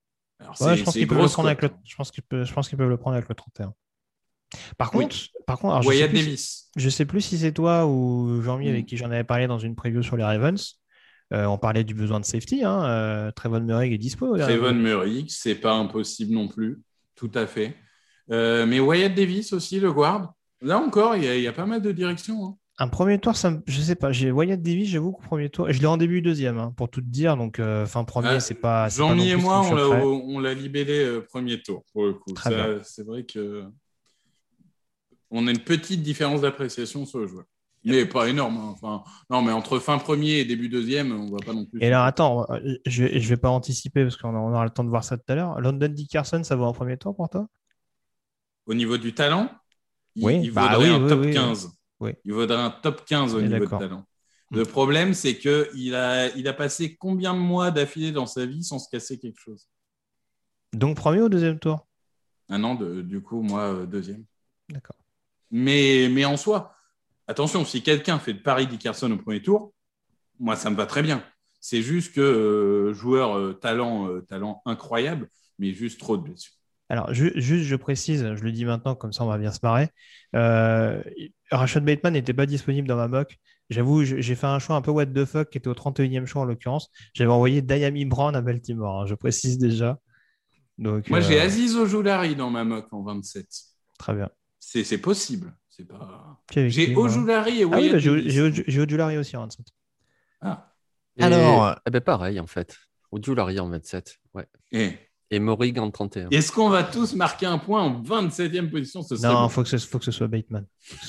Alors, Ouais, je pense c'est qu'ils peuvent le grosse prendre avec cote. je pense qu'ils peuvent le prendre avec le 31. Par contre, alors, Wyatt Davis. je sais plus si c'est toi ou Jean-Mi avec qui j'en avais parlé dans une preview sur les Ravens. On parlait du besoin de safety. Trevon Murray est dispo. Trevon Murray, c'est pas impossible non plus. Tout à fait. Mais Wyatt Davis aussi, le guard. Là encore, il y a pas mal de directions. Hein. Un premier tour, je sais pas. J'ai Wyatt Davis, j'avoue qu'au premier tour, je l'ai en début deuxième, pour tout te dire. Donc, premier, c'est pas. Jean-Mi et moi, on on l'a libellé premier tour pour le coup. C'est vrai que on a une petite différence d'appréciation sur le joueur. Mais pas énorme. Hein. Enfin, non, mais entre fin premier et début deuxième, on va pas non plus. Et alors, attends, je vais pas anticiper parce qu'on aura le temps de voir ça tout à l'heure. London Dickerson, ça vaut un premier tour pour toi? Au niveau du talent, il vaudrait un top 15. Oui. Il vaudrait un top 15 au niveau de talent. Le problème, c'est qu'il a passé combien de mois d'affilée dans sa vie sans se casser quelque chose? Donc, premier ou deuxième tour? Ah non, du coup, moi, deuxième. D'accord. Mais en soi, attention, si quelqu'un fait de Paris Dickerson au premier tour, moi, ça me va très bien. C'est juste que joueur talent incroyable, mais juste trop de blessures. Alors, je précise, je le dis maintenant, comme ça on va bien se marrer. Rashad Bateman n'était pas disponible dans ma mock. J'avoue, j'ai fait un choix un peu what the fuck qui était au 31e choix en l'occurrence. J'avais envoyé Diami Brown à Baltimore, je précise déjà. Donc, moi, j'ai Aziz Ojulari dans ma mock en 27. Très bien. C'est possible. C'est pas... J'ai Ojulari et Wyatt Davis. J'ai Ojulari aussi en 27. Ah. Alors... pareil, en fait. Ojulari en 27. Ouais. Et Morig en 31. Est-ce qu'on va tous marquer un point en 27e position? Non, il faut que ce soit Bateman.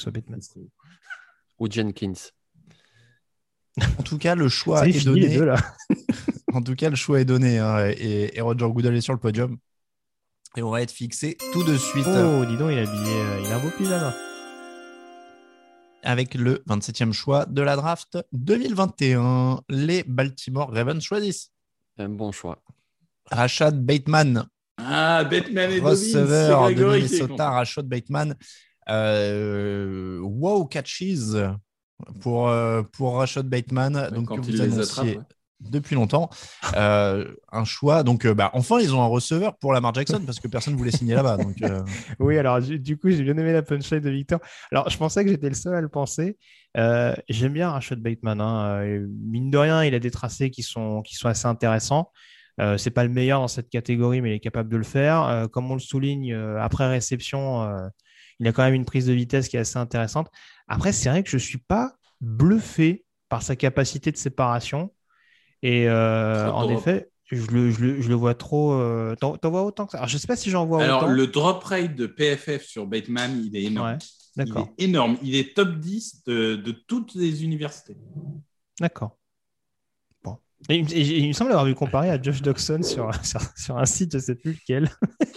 Ou Jenkins. En tout cas, le choix est donné. Les deux, là. En tout cas, le choix est donné. Et Roger Goodell est sur le podium. Et on va être fixé tout de suite. Oh, dis donc, il a un beau pyjama. Avec le 27e choix de la draft 2021. Les Baltimore Ravens choisissent. Un bon choix. Rashad Bateman. Ah, Bateman et receveur de Minnesota, Rashad Bateman. Wow, catches pour Rashad Bateman. Donc, que vous annonciez depuis longtemps. Un choix. Donc, enfin, ils ont un receveur pour Lamar Jackson parce que personne ne voulait signer là-bas. Donc, Oui, alors du coup, j'ai bien aimé la punchline de Victor. Alors, je pensais que j'étais le seul à le penser. J'aime bien Rashad Bateman. Mine de rien, il a des tracés qui sont assez intéressants. C'est pas le meilleur dans cette catégorie, mais il est capable de le faire. Comme on le souligne, après réception, il a quand même une prise de vitesse qui est assez intéressante. Après, c'est vrai que je suis pas bluffé par sa capacité de séparation. Et en effet, je le vois trop. T'en vois autant que ça. Alors, je sais pas si j'en vois autant. Alors, le drop rate de PFF sur Bateman, il est énorme. Ouais, d'accord. Il est énorme. Il est top 10 de toutes les universités. D'accord. Et il me semble avoir vu comparer à Josh Doxson sur un site, je ne sais plus lequel.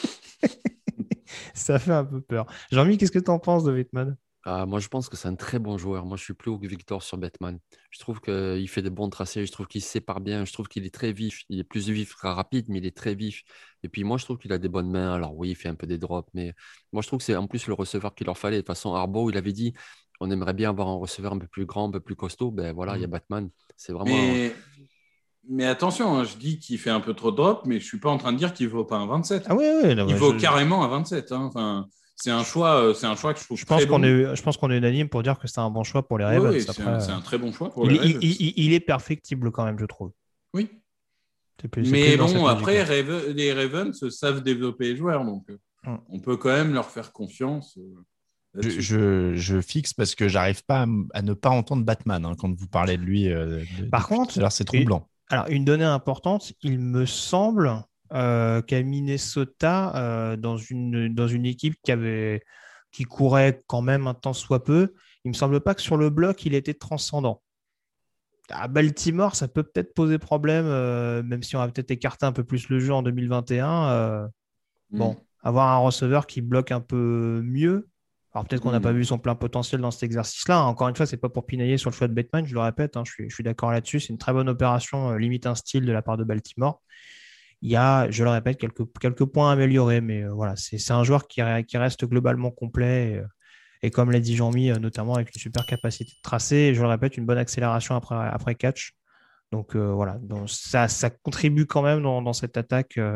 Ça fait un peu peur. Jean-Mi, qu'est-ce que tu en penses de Bateman? Moi, je pense que c'est un très bon joueur. Moi, je suis plus haut que Victor sur Bateman. Je trouve qu'il fait de bons tracés. Je trouve qu'il se sépare bien. Je trouve qu'il est très vif. Il est plus vif que rapide, mais il est très vif. Et puis, moi, je trouve qu'il a des bonnes mains. Alors, oui, il fait un peu des drops, mais moi, je trouve que c'est en plus le receveur qu'il leur fallait. De toute façon, Harbaugh, il avait dit on aimerait bien avoir un receveur un peu plus grand, un peu plus costaud. Ben voilà, il y a Bateman. C'est vraiment. Mais attention, je dis qu'il fait un peu trop de drop, mais je ne suis pas en train de dire qu'il ne vaut pas un 27. Ah oui, il vaut carrément un 27. Enfin, c'est un choix que je trouve très bon. Je pense qu'on est unanime pour dire que c'est un bon choix pour les Ravens. Oui, c'est un très bon choix pour les Ravens. Il est perfectible quand même, je trouve. Oui. Mais bon, après, les Ravens savent développer les joueurs, donc on peut quand même leur faire confiance. Je fixe parce que j'arrive pas à ne pas entendre Batman quand vous parlez de lui. Par contre, c'est troublant. Alors, une donnée importante, il me semble qu'à Minnesota, dans une équipe qui courait quand même un temps soit peu, il ne me semble pas que sur le bloc, il était transcendant. À Baltimore, ça peut peut-être poser problème, même si on va peut-être écarter un peu plus le jeu en 2021. Bon, avoir un receveur qui bloque un peu mieux. Alors peut-être qu'on n'a pas vu son plein potentiel dans cet exercice-là. Encore une fois, c'est pas pour pinailler sur le choix de Bateman, je le répète, je suis d'accord là-dessus. C'est une très bonne opération, limite un style de la part de Baltimore. Il y a, je le répète, quelques points à améliorer, mais voilà, c'est un joueur qui reste globalement complet et comme l'a dit Jean-Mi, notamment avec une super capacité de tracé, et je le répète, une bonne accélération après catch. Donc voilà, donc ça contribue quand même dans cette attaque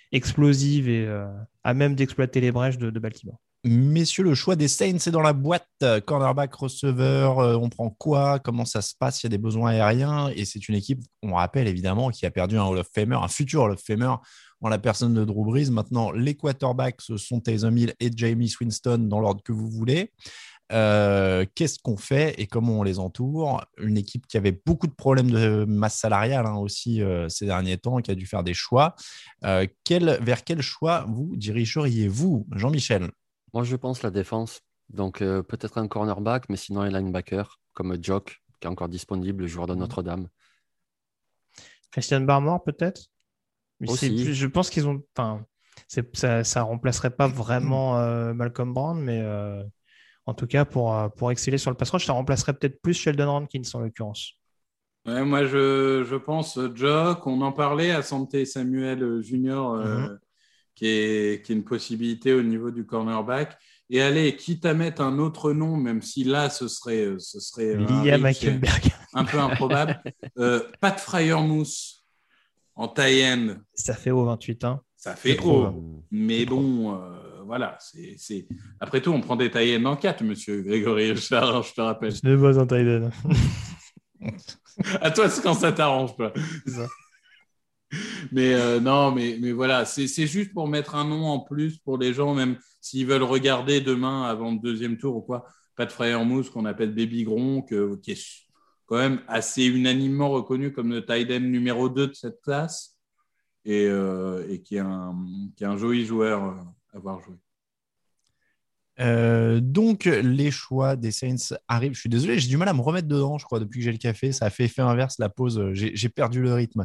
explosive et à même d'exploiter les brèches de Baltimore. Messieurs, le choix des Saints est dans la boîte. Cornerback, receveur, on prend quoi? Comment ça se passe? Il y a des besoins aériens. Et c'est une équipe, on rappelle évidemment, qui a perdu un Hall of Famer, un futur Hall of Famer en la personne de Drew Brees. Maintenant, les quarterbacks, ce sont Taysom Hill et Jameis Winston dans l'ordre que vous voulez. Qu'est-ce qu'on fait et comment on les entoure? Une équipe qui avait beaucoup de problèmes de masse salariale aussi ces derniers temps, qui a dû faire des choix. Vers quel choix vous dirigeriez-vous, Jean-Michel? Moi, je pense la défense. Donc, peut-être un cornerback, mais sinon un linebacker comme Jock, qui est encore disponible, le joueur de Notre-Dame. Christian Barmore, peut-être? Mais Aussi. je pense qu'ils ont... ça remplacerait pas vraiment Malcolm Brown, mais en tout cas, pour exceller sur le pass rush, ça remplacerait peut-être plus Sheldon Rankins en l'occurrence. Ouais, moi, je pense Jock. On en parlait à Santé Samuel Junior, qui est une possibilité au niveau du cornerback. Et allez, quitte à mettre un autre nom, même si là, ce serait Liam Hackenberg. Un peu improbable. Pat Freiermuth en tie-end. Ça fait haut 28 ans. Ça fait haut. Mais bon, voilà. Après tout, on prend des tie-end en 4, monsieur Grégory Richard, je te rappelle. C'est pas un tie-end. À toi, c'est quand ça t'arrange pas. C'est ça. Mais non, mais voilà, c'est juste pour mettre un nom en plus pour les gens, même s'ils veulent regarder demain avant le deuxième tour ou quoi. Pat Freiermuth, qu'on appelle Baby Gronk, qui est quand même assez unanimement reconnu comme le tight end numéro 2 de cette classe et qui est un joli joueur à voir jouer. Donc, les choix des Saints arrivent. Je suis désolé, j'ai du mal à me remettre dedans, je crois, depuis que j'ai le café. Ça a fait effet inverse, la pause. J'ai perdu le rythme.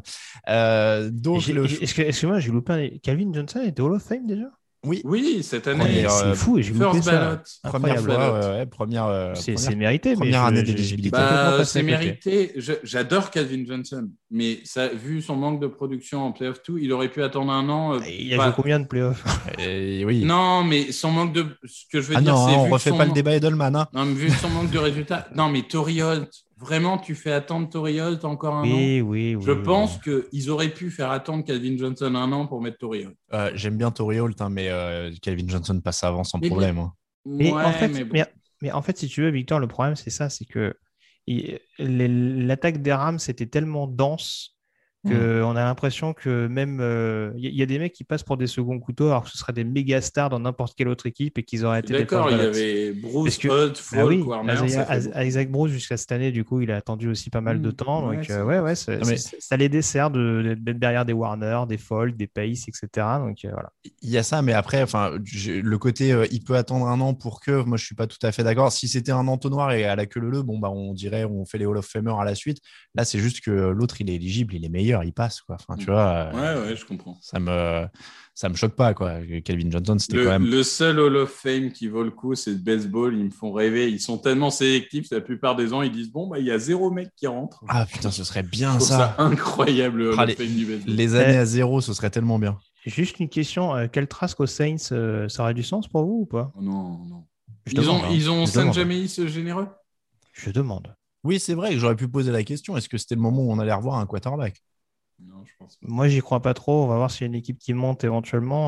Excuse-moi, j'ai loupé Calvin Johnson était Hall of Fame déjà? Oui, cette année. C'est fou, j'ai loupé ça. Première fois, c'est mérité. Première année d'éligibilité. C'est mérité. J'adore Calvin Johnson, mais vu son manque de production en playoff 2, il aurait pu attendre un an. Il a joué combien de playoffs? Oui. Non, mais son manque de... Ce que je veux dire, non, c'est... on refait pas le débat Edelman. Hein. Non, mais vu son manque de résultats... Non, mais Torrey Holt, vraiment, tu fais attendre Torrey Holt encore un an? Oui. Je pense qu'ils auraient pu faire attendre Calvin Johnson un an pour mettre Torrey Holt. J'aime bien Torrey Holt, mais Calvin Johnson passe avant sans problème. Mais en fait, si tu veux, Victor, le problème, c'est ça, c'est que l'attaque des Rams était tellement dense qu'on a l'impression que même y a des mecs qui passent pour des seconds couteaux alors que ce seraient des méga stars dans n'importe quelle autre équipe et qu'ils auraient été d'accord, il y avait Bruce, Holt, Falk, Warner. Isaac Bruce jusqu'à cette année, du coup, il a attendu aussi pas mal de temps. Donc, ça les dessert d'être derrière des Warner, des Falk, des Pace, etc. Donc, voilà. Il y a ça, mais après, le côté il peut attendre un an pour que, moi, je suis pas tout à fait d'accord. Si c'était un entonnoir et à la queue leu, on dirait on fait les Hall of Famer à la suite. Là, c'est juste que l'autre, il est éligible, il est meilleur. Il passe, quoi. Tu vois. Ouais, je comprends. Ça me choque pas, quoi. Calvin Johnson, c'était quand même. Le seul Hall of Fame qui vaut le coup, c'est le baseball. Ils me font rêver. Ils sont tellement sélectifs. La plupart des ans, ils disent il y a 0 mec qui rentre. Ah putain, ce serait bien ça. Incroyable le Hall of Fame du baseball. Les années à 0, ce serait tellement bien. Juste une question. Quel Trask aux Saints, ça aurait du sens pour vous ou pas? Non. Ils ont Saint-Jaméis généreux. Je demande. Oui, c'est vrai que j'aurais pu poser la question. Est-ce que c'était le moment où on allait revoir un quarterback? Non, je pense pas. Moi, j'y crois pas trop. On va voir s'il y a une équipe qui monte éventuellement.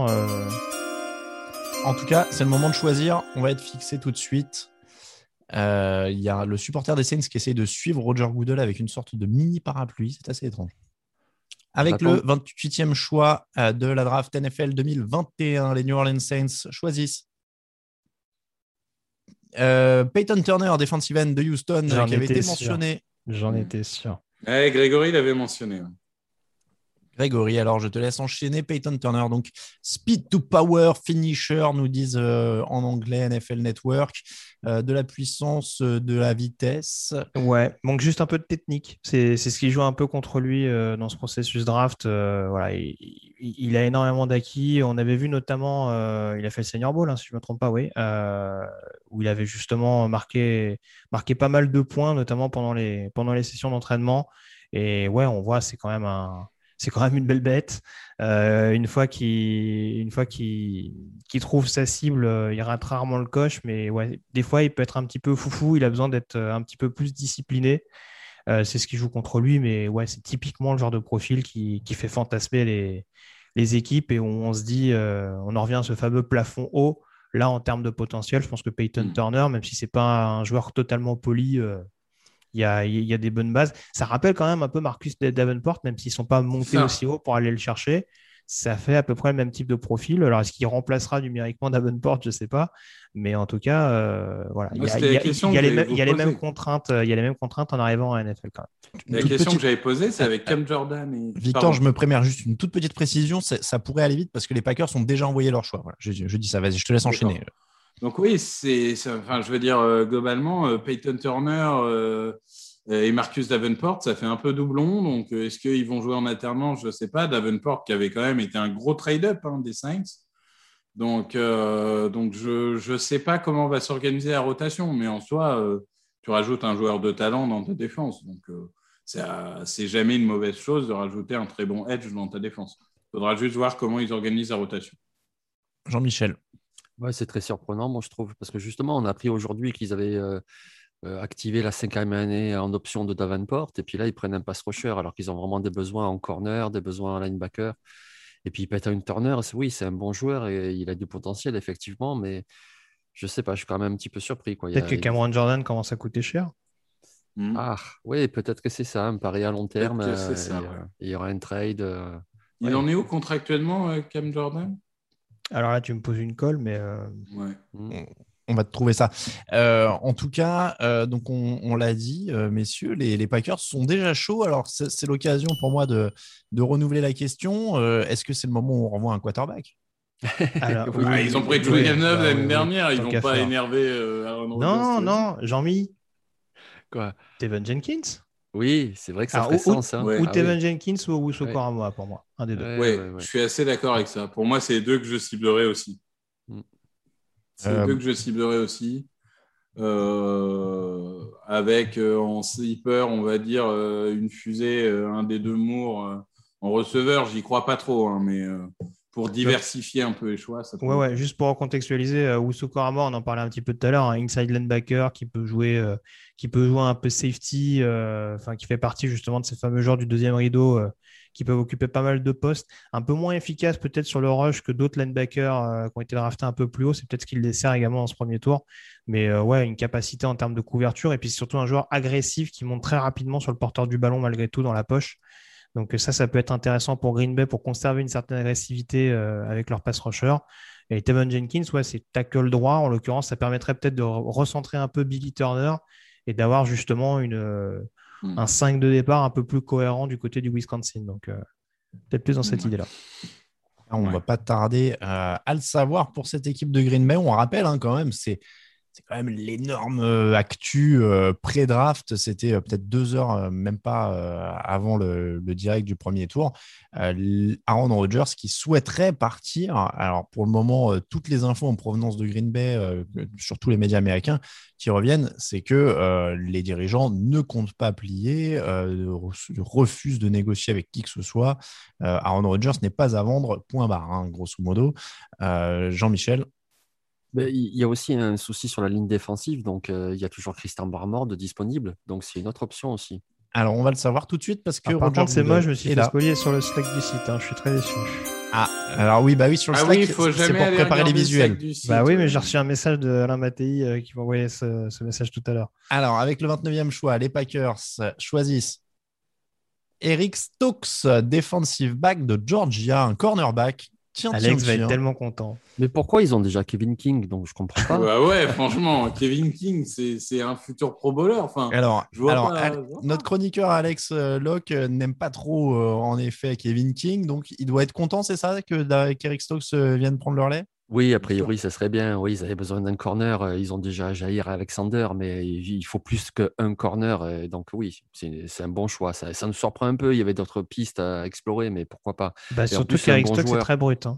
En tout cas, c'est le moment de choisir. On va être fixé tout de suite. Il y a le supporter des Saints qui essaye de suivre Roger Goodell avec une sorte de mini parapluie. C'est assez étrange. Avec le 28e choix de la draft NFL 2021, les New Orleans Saints choisissent Peyton Turner, defensive end de Houston, qui avait été mentionné. J'en étais sûr. Grégory l'avait mentionné. Grégory, alors je te laisse enchaîner. Peyton Turner, donc speed to power finisher, nous disent en anglais NFL Network, de la puissance, de la vitesse. Ouais, manque juste un peu de technique. C'est ce qui joue un peu contre lui dans ce processus draft. Voilà, il a énormément d'acquis. On avait vu notamment, il a fait le Senior Bowl, si je ne me trompe pas, oui, où il avait justement marqué pas mal de points, notamment pendant les sessions d'entraînement. Et ouais, on voit, c'est quand même une belle bête. Une fois qu'il trouve sa cible, il rate rarement le coche, mais ouais, des fois, il peut être un petit peu foufou. Il a besoin d'être un petit peu plus discipliné. C'est ce qui joue contre lui, mais ouais, c'est typiquement le genre de profil qui fait fantasmer les équipes et où on se dit, on en revient à ce fameux plafond haut. Là, en termes de potentiel, je pense que Peyton Turner, même si ce n'est pas un joueur totalement poli, il y a des bonnes bases. Ça rappelle quand même un peu Marcus Davenport, même s'ils ne sont pas montés aussi haut pour aller le chercher. Ça fait à peu près le même type de profil. Alors, est-ce qu'il remplacera numériquement Davenport? Je ne sais pas. Mais en tout cas, voilà. Il y a les mêmes contraintes en arrivant à NFL quand même. La question que j'avais posée, c'est avec Cam Jordan. Victor, je me prémère juste une toute petite précision. Ça pourrait aller vite parce que les Packers ont déjà envoyé leur choix. Voilà. Je dis ça. Vas-y, je te laisse enchaîner. Donc oui, je veux dire, globalement, Peyton Turner et Marcus Davenport, ça fait un peu doublon. Donc, est-ce qu'ils vont jouer en alternance? Je ne sais pas. Davenport qui avait quand même été un gros trade-up des Saints. Donc je ne sais pas comment va s'organiser la rotation. Mais en soi, tu rajoutes un joueur de talent dans ta défense. Donc, c'est jamais une mauvaise chose de rajouter un très bon edge dans ta défense. Il faudra juste voir comment ils organisent la rotation. Jean-Michel. Ouais, c'est très surprenant, moi, je trouve. Parce que justement, on a appris aujourd'hui qu'ils avaient activé la 5e année en option de Davenport. Et puis là, ils prennent un pass rusher alors qu'ils ont vraiment des besoins en corner, des besoins en linebacker. Et puis, Peyton Turner, c'est un bon joueur et il a du potentiel, effectivement. Mais je ne sais pas, je suis quand même un petit peu surpris. Peut-être que Cameron Jordan commence à coûter cher. Ah, oui, peut-être que c'est ça, un pari à long terme. Il y aura un trade. Il en est où contractuellement, Cam Jordan? Alors là, tu me poses une colle, mais... On va te trouver ça. En tout cas, donc on l'a dit, messieurs, les Packers sont déjà chauds. Alors, c'est l'occasion pour moi de renouveler la question. Est-ce que c'est le moment où on renvoie un quarterback? Alors, ils ont pris Julian Love l'année dernière. Ils ne vont pas énerver Aaron Rodgers. Non, Jean-Mi. Quoi? Teven Jenkins? Oui, c'est vrai que ça ferait sens. Ou Teven Jenkins ou Owusu Koramoah pour moi. Un des deux. Je suis assez d'accord avec ça. Pour moi, c'est les deux que je ciblerais aussi. Avec en sleeper, on va dire une fusée, un des deux Moore en receveur, j'y crois pas trop, mais pour diversifier un peu les choix. Ça peut... juste pour contextualiser, Owusu Koramoah, on en parlait un petit peu tout à l'heure, un inside linebacker qui peut jouer un peu safety, qui fait partie justement de ces fameux joueurs du deuxième rideau qui peuvent occuper pas mal de postes, un peu moins efficace peut-être sur le rush que d'autres linebackers qui ont été draftés un peu plus haut. C'est peut-être ce qui le dessert également dans ce premier tour. Mais une capacité en termes de couverture et puis surtout un joueur agressif qui monte très rapidement sur le porteur du ballon malgré tout dans la poche. Donc ça peut être intéressant pour Green Bay pour conserver une certaine agressivité avec leur pass rusher. Et Teven Jenkins, c'est tackle droit. En l'occurrence, ça permettrait peut-être de recentrer un peu Billy Turner et d'avoir justement un 5 de départ un peu plus cohérent du côté du Wisconsin. Donc, peut-être plus dans cette idée-là. On ne va pas tarder à le savoir pour cette équipe de Green Bay. On rappelle quand même, c'est quand même l'énorme actu pré-draft. C'était peut-être 2 heures, même pas avant le direct du premier tour. Aaron Rodgers qui souhaiterait partir. Alors, pour le moment, toutes les infos en provenance de Green Bay, sur tous les médias américains, qui reviennent, c'est que les dirigeants ne comptent pas plier, refusent de négocier avec qui que ce soit. Aaron Rodgers n'est pas à vendre, point barre, grosso modo. Jean-Michel? Il y a aussi un souci sur la ligne défensive, donc il y a toujours Christian Barmore de disponible, donc c'est une autre option aussi. Alors on va le savoir tout de suite parce que par contre c'est moi, je me suis fait spolier sur le Slack du site, je suis très déçu. Alors oui, sur le Slack, c'est pour préparer les visuels. Oui, mais j'ai reçu un message de Alain Mattei qui m'a envoyé ce message tout à l'heure. Alors avec le 29e choix, les Packers choisissent Eric Stokes, defensive back de Georgia, un cornerback. Alex va être tellement content. Mais pourquoi ils ont déjà Kevin King? Donc je comprends pas. Franchement, Kevin King, c'est un futur pro bowler. Notre chroniqueur Alex Locke n'aime pas trop en effet Kevin King, donc il doit être content, c'est ça, qu'Eric Stokes vienne prendre leur lait? Oui, a priori, ça serait bien. Oui, ils avaient besoin d'un corner. Ils ont déjà Jair Alexander, mais il faut plus qu'un corner. Donc oui, c'est un bon choix. Ça nous surprend un peu. Il y avait d'autres pistes à explorer, mais pourquoi pas? Surtout qu'Eric Stokes, c'est très brut.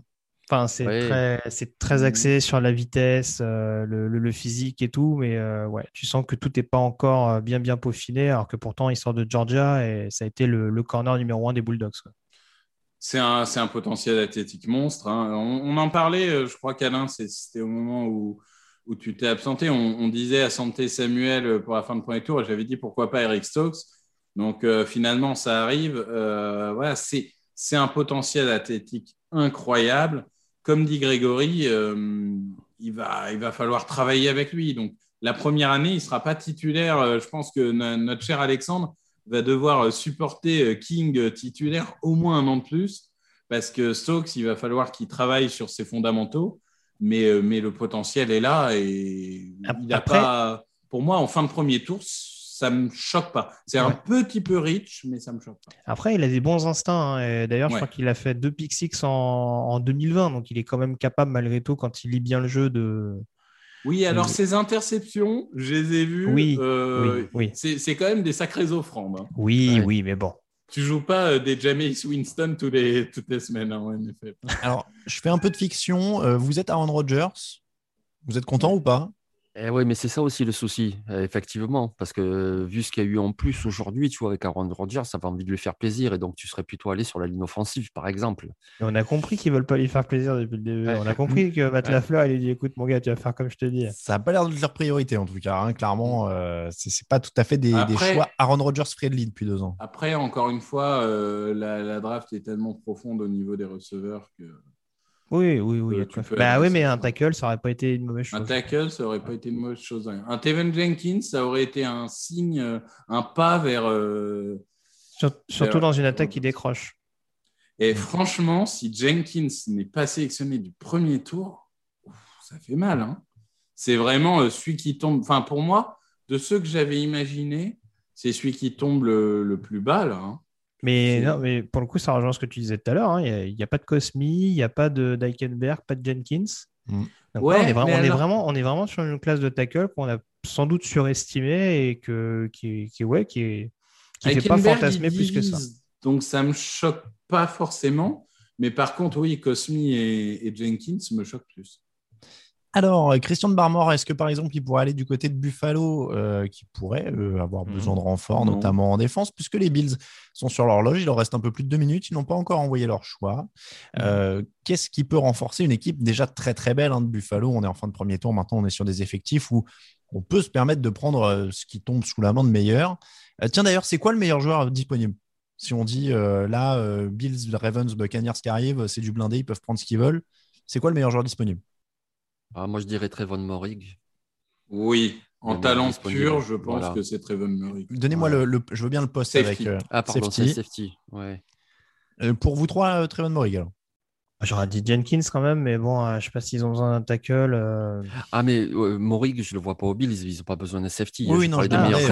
C'est très axé sur la vitesse, le physique et tout, mais tu sens que tout n'est pas encore bien peaufiné, alors que pourtant, il sort de Georgia et ça a été le corner numéro 1 des Bulldogs. C'est un potentiel athlétique monstre. On en parlait, je crois qu'Alain, c'était au moment où tu t'es absenté. On disait à Santé Samuel pour la fin de premier tour, et j'avais dit pourquoi pas Eric Stokes. Donc finalement, ça arrive. C'est un potentiel athlétique incroyable. Comme dit Grégory, il va falloir travailler avec lui. Donc, la première année, il ne sera pas titulaire. Je pense que notre cher Alexandre va devoir supporter King titulaire au moins 1 an de plus, parce que Stokes, il va falloir qu'il travaille sur ses fondamentaux, mais le potentiel est là et il n'a pas. Pour moi, en fin de premier tour, ça me choque pas. C'est un petit peu rich, mais ça me choque pas. Après, il a des bons instincts. Hein. Et d'ailleurs, je crois qu'il a fait 2 pick six en 2020, donc il est quand même capable, malgré tout, quand il lit bien le jeu, de. Oui, alors ces interceptions, je les ai vues. Oui. C'est quand même des sacrées offrandes. Hein. Oui, mais bon. Tu joues pas des Jameis Winston toutes les semaines, hein, en effet. Alors, je fais un peu de fiction. Vous êtes Aaron Rodgers. Vous êtes content ou pas? Oui, mais c'est ça aussi le souci, effectivement, parce que vu ce qu'il y a eu en plus aujourd'hui, tu vois, avec Aaron Rodgers, ça va envie de lui faire plaisir, et donc tu serais plutôt allé sur la ligne offensive, par exemple. Et on a compris qu'ils veulent pas lui faire plaisir depuis le début. On a compris que Matt Lafleur, il lui dit, écoute, mon gars, tu vas faire comme je te dis. Ça n'a pas l'air de leur priorité, en tout cas. Hein. Clairement, c'est pas tout à fait des choix Aaron Rodgers-friendly depuis 2 ans. Après, encore une fois, la draft est tellement profonde au niveau des receveurs que... Oui. Mais un tackle, ça aurait pas été une mauvaise chose. Un tackle, ça aurait pas été une mauvaise chose. Un Tevin Jenkins, ça aurait été un signe, un pas vers... Surtout dans une attaque qui décroche. Et franchement, si Jenkins n'est pas sélectionné du premier tour, ça fait mal. Hein. C'est vraiment celui qui tombe... Enfin, pour moi, de ceux que j'avais imaginés, c'est celui qui tombe le plus bas, là. Hein. Mais pour le coup, ça rejoint ce que tu disais tout à l'heure. Hein. Il n'y a pas de Cosmi, il n'y a pas de Dykenberg, pas de Jenkins. Donc on est vraiment sur une classe de tackle qu'on a sans doute surestimée et qui fait pas fantasmer plus que ça. Donc ça me choque pas forcément. Mais par contre, oui, Cosmi et Jenkins me choquent plus. Alors, Christian Barmore, est-ce que par exemple, il pourrait aller du côté de Buffalo, qui pourrait avoir besoin de renfort, notamment en défense, puisque les Bills sont sur l'horloge, il leur reste un peu plus de 2 minutes, ils n'ont pas encore envoyé leur choix. Qu'est-ce qui peut renforcer une équipe déjà très très belle de Buffalo? On est en fin de premier tour, maintenant on est sur des effectifs où on peut se permettre de prendre ce qui tombe sous la main de meilleur. Tiens d'ailleurs, c'est quoi le meilleur joueur disponible? Si on dit Bills, Ravens, Buccaneers qui arrivent, c'est du blindé, ils peuvent prendre ce qu'ils veulent. C'est quoi le meilleur joueur disponible? Moi, je dirais Trevon Moehrig. Oui, en talent pur, je pense que c'est Trevon Moehrig. Donnez-moi je veux bien le poste safety. Avec safety. Ouais. Pour vous trois, Trevon Moehrig alors. J'aurais dit Jenkins quand même, mais bon, je ne sais pas s'ils ont besoin d'un tackle. Mais Moehrig, je ne le vois pas aux Bills, ils n'ont pas besoin d'un safety. Oui, non,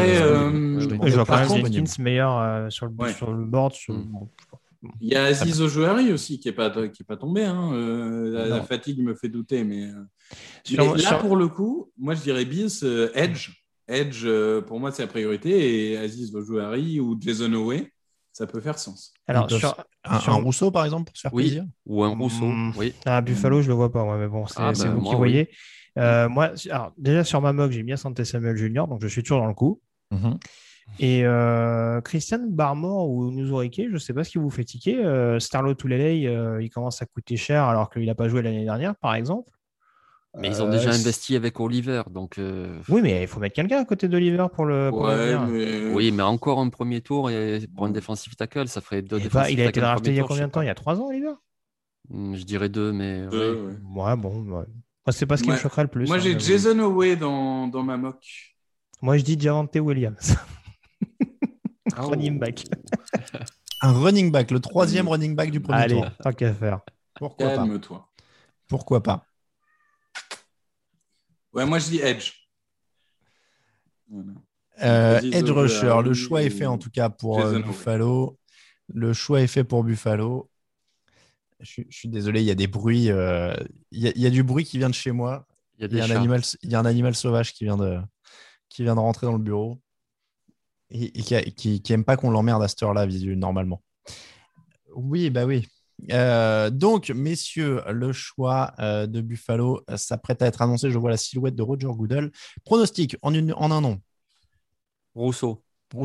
je vois quand même Jenkins meilleur sur le board. Il y a Aziz Ojouari aussi qui n'est pas tombé. Hein. La fatigue me fait douter. Mais pour le coup, moi, je dirais Bills, Edge. Edge, pour moi, c'est la priorité. Et Aziz Ojouari ou Jason Owe, ça peut faire sens. Alors, un Rousseau, par exemple, pour se faire plaisir? Ou un Rousseau, oui. À Buffalo, je ne le vois pas, moi, mais bon, c'est vous qui voyez. Moi, alors, déjà, sur ma mock, j'ai mis Asante Samuel Jr., donc je suis toujours dans le coup. Et Christian Barmore ou Nuzurike, je ne sais pas ce qui vous fait tiquer. Starlo Tulele, il commence à coûter cher alors qu'il n'a pas joué l'année dernière, par exemple. Mais ils ont déjà investi avec Oliver, donc. Oui, mais il faut mettre quelqu'un à côté d'Oliver pour le. Oui, mais encore un premier tour et pour un defensive tackle, ça ferait 2 defensive tackles. Il a été drafté il y a combien de temps? Il y a 3 ans, Oliver? Je dirais 2, mais. Moi, c'est pas ce qui me choquerait le plus. Moi, j'ai Jason Owe dans ma mock. Moi, je dis Javonte Williams. Running back. Un running back, le 3e running back du premier tour. Allez, tant qu'à faire. Calme-toi. Pourquoi pas? Ouais, moi je dis Edge. Voilà. Edge rusher, le choix est fait en tout cas pour Buffalo. Le choix est fait pour Buffalo. Je suis désolé, il y a des bruits. Il y a du bruit qui vient de chez moi. Il y a un animal sauvage qui vient de rentrer dans le bureau et qui aime pas qu'on l'emmerde à cette heure-là, normalement. Oui, bah oui. Donc, messieurs, le choix de Buffalo s'apprête à être annoncé. Je vois la silhouette de Roger Goodell. Pronostic en un nom. Rousseau.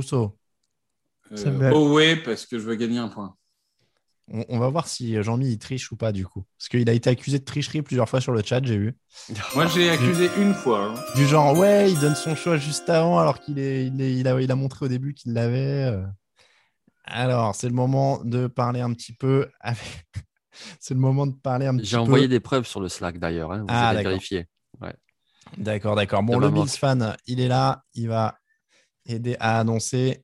Oui, parce que je veux gagner un point. On va voir si Jean-Mi il triche ou pas du coup. Parce qu'il a été accusé de tricherie plusieurs fois sur le chat, j'ai vu. Moi, j'ai accusé une fois. Hein. Du genre, il donne son choix juste avant alors qu'il a montré au début qu'il l'avait. Alors, c'est le moment de parler un petit peu C'est le moment de parler un petit J'ai peu. envoyé des preuves sur le Slack d'ailleurs. Vous allez vérifier. Ouais. D'accord. Bon, le Bills fan, il est là. Il va aider à annoncer.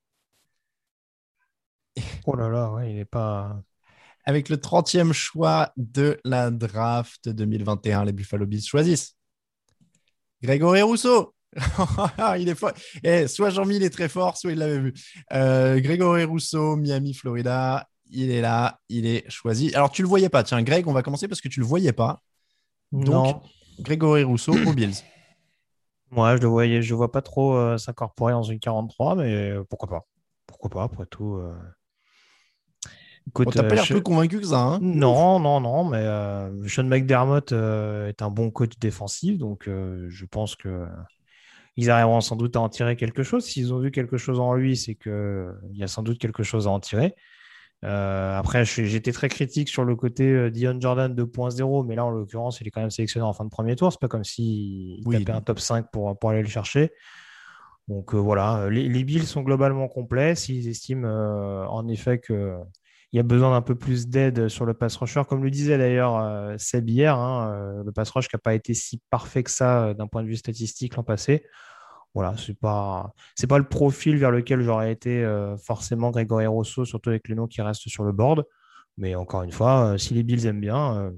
Oh là là, ouais, il n'est pas. Avec le 30e choix de la draft 2021, les Buffalo Bills choisissent Grégory Rousseau. Il est fort. Soit Jean-Mi, il est très fort, soit il l'avait vu. Grégory Rousseau, Miami, Florida. Il est là, il est choisi. Alors, tu ne le voyais pas. Tiens, Greg, on va commencer parce que tu ne le voyais pas. Donc, Non. Grégory Rousseau aux Bills. Moi, je vois pas trop s'incorporer dans une 43, mais pourquoi pas? Pourquoi pas, après tout. Écoute, T'as pas l'air plus convaincu que ça, hein? Non, mais Sean McDermott est un bon coach défensif, donc je pense que ils arriveront sans doute à en tirer quelque chose. S'ils ont vu quelque chose en lui, c'est qu'il y a sans doute quelque chose à en tirer. Après, j'étais très critique sur le côté Dion Jordan 2.0, mais là, en l'occurrence, il est quand même sélectionné en fin de premier tour. C'est pas comme s'il tapait un top 5 pour aller le chercher. Donc voilà, les Bills sont globalement complets. S'ils estiment en effet qu'il y a besoin d'un peu plus d'aide sur le pass rusher, comme le disait d'ailleurs Seb hier, le pass rush qui n'a pas été si parfait que ça d'un point de vue statistique l'an passé. Voilà, c'est pas le profil vers lequel j'aurais été forcément Grégory Rousseau, surtout avec les noms qui restent sur le board. Mais encore une fois, si les Bills aiment bien,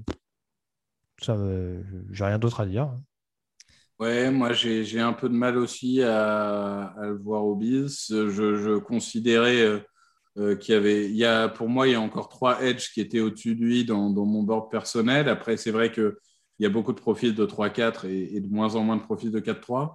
j'ai rien d'autre à dire. Ouais, moi j'ai un peu de mal aussi à le voir aux Bills. Je considérais pour moi, il y a encore 3 edges qui étaient au-dessus de lui dans mon board personnel. Après, c'est vrai qu'il y a beaucoup de profils de 3-4 et de moins en moins de profils de 4-3.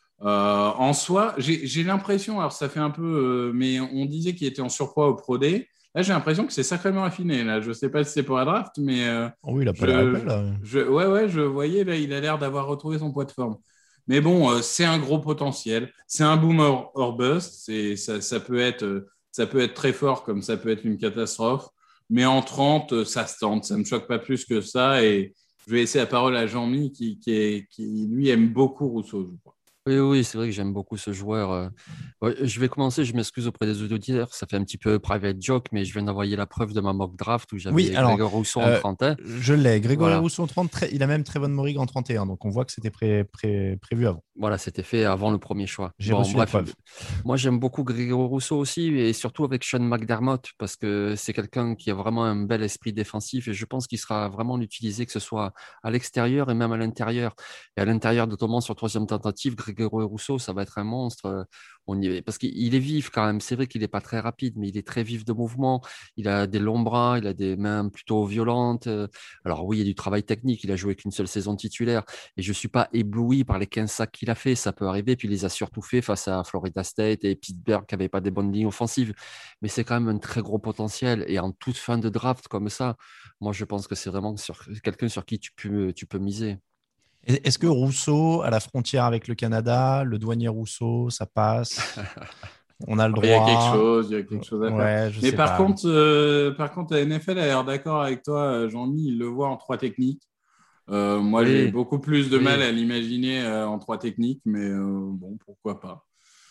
En soi, j'ai l'impression, alors ça fait un peu, mais on disait qu'il était en surpoids au Pro Day. Là, j'ai l'impression que c'est sacrément affiné. Là, je ne sais pas si c'est pour la draft, mais oui, il a pas l'air épais, là. Je voyais, là, il a l'air d'avoir retrouvé son poids de forme. Mais bon, c'est un gros potentiel. C'est un boom or bust. Ça peut être très fort comme ça peut être une catastrophe. Mais en 30, ça se tente. Ça ne me choque pas plus que ça. Et je vais laisser la parole à Jean-Mi qui lui, aime beaucoup Rousseau, je crois. Oui, c'est vrai que j'aime beaucoup ce joueur. Je vais commencer, je m'excuse auprès des auditeurs, ça fait un petit peu private joke, mais je viens d'envoyer la preuve de ma mock draft où j'avais Grégory Rousseau en 31. Je l'ai, Grégory Rousseau en 30, il a même Trevon Moehrig en 31, donc on voit que c'était prévu avant. Voilà, c'était fait avant le premier choix. J'ai reçu la preuve. Moi, j'aime beaucoup Grégory Rousseau aussi, et surtout avec Sean McDermott, parce que c'est quelqu'un qui a vraiment un bel esprit défensif, et je pense qu'il sera vraiment utilisé, que ce soit à l'extérieur et même à l'intérieur. Et à l'intérieur, notamment sur troisième tentative, Grégory Rousseau, ça va être un monstre. Parce qu'il est vif quand même. C'est vrai qu'il n'est pas très rapide, mais il est très vif de mouvement. Il a des longs bras, il a des mains plutôt violentes. Alors oui, il y a du travail technique. Il a joué qu'une seule saison titulaire. Et je ne suis pas ébloui par les 15 sacs qu'il a fait. Ça peut arriver. Puis il les a surtout fait face à Florida State et Pittsburgh qui n'avaient pas des bonnes lignes offensives. Mais c'est quand même un très gros potentiel. Et en toute fin de draft comme ça, moi je pense que c'est vraiment quelqu'un sur qui tu peux miser. Est-ce que Rousseau, à la frontière avec le Canada, le douanier Rousseau, ça passe? On a le droit. Il y a quelque chose à faire. Mais par contre, la NFL a l'air d'accord avec toi, Jean-Mi, il le voit en 3 techniques. Moi, j'ai beaucoup plus de mal à l'imaginer en 3 techniques, mais bon, pourquoi pas.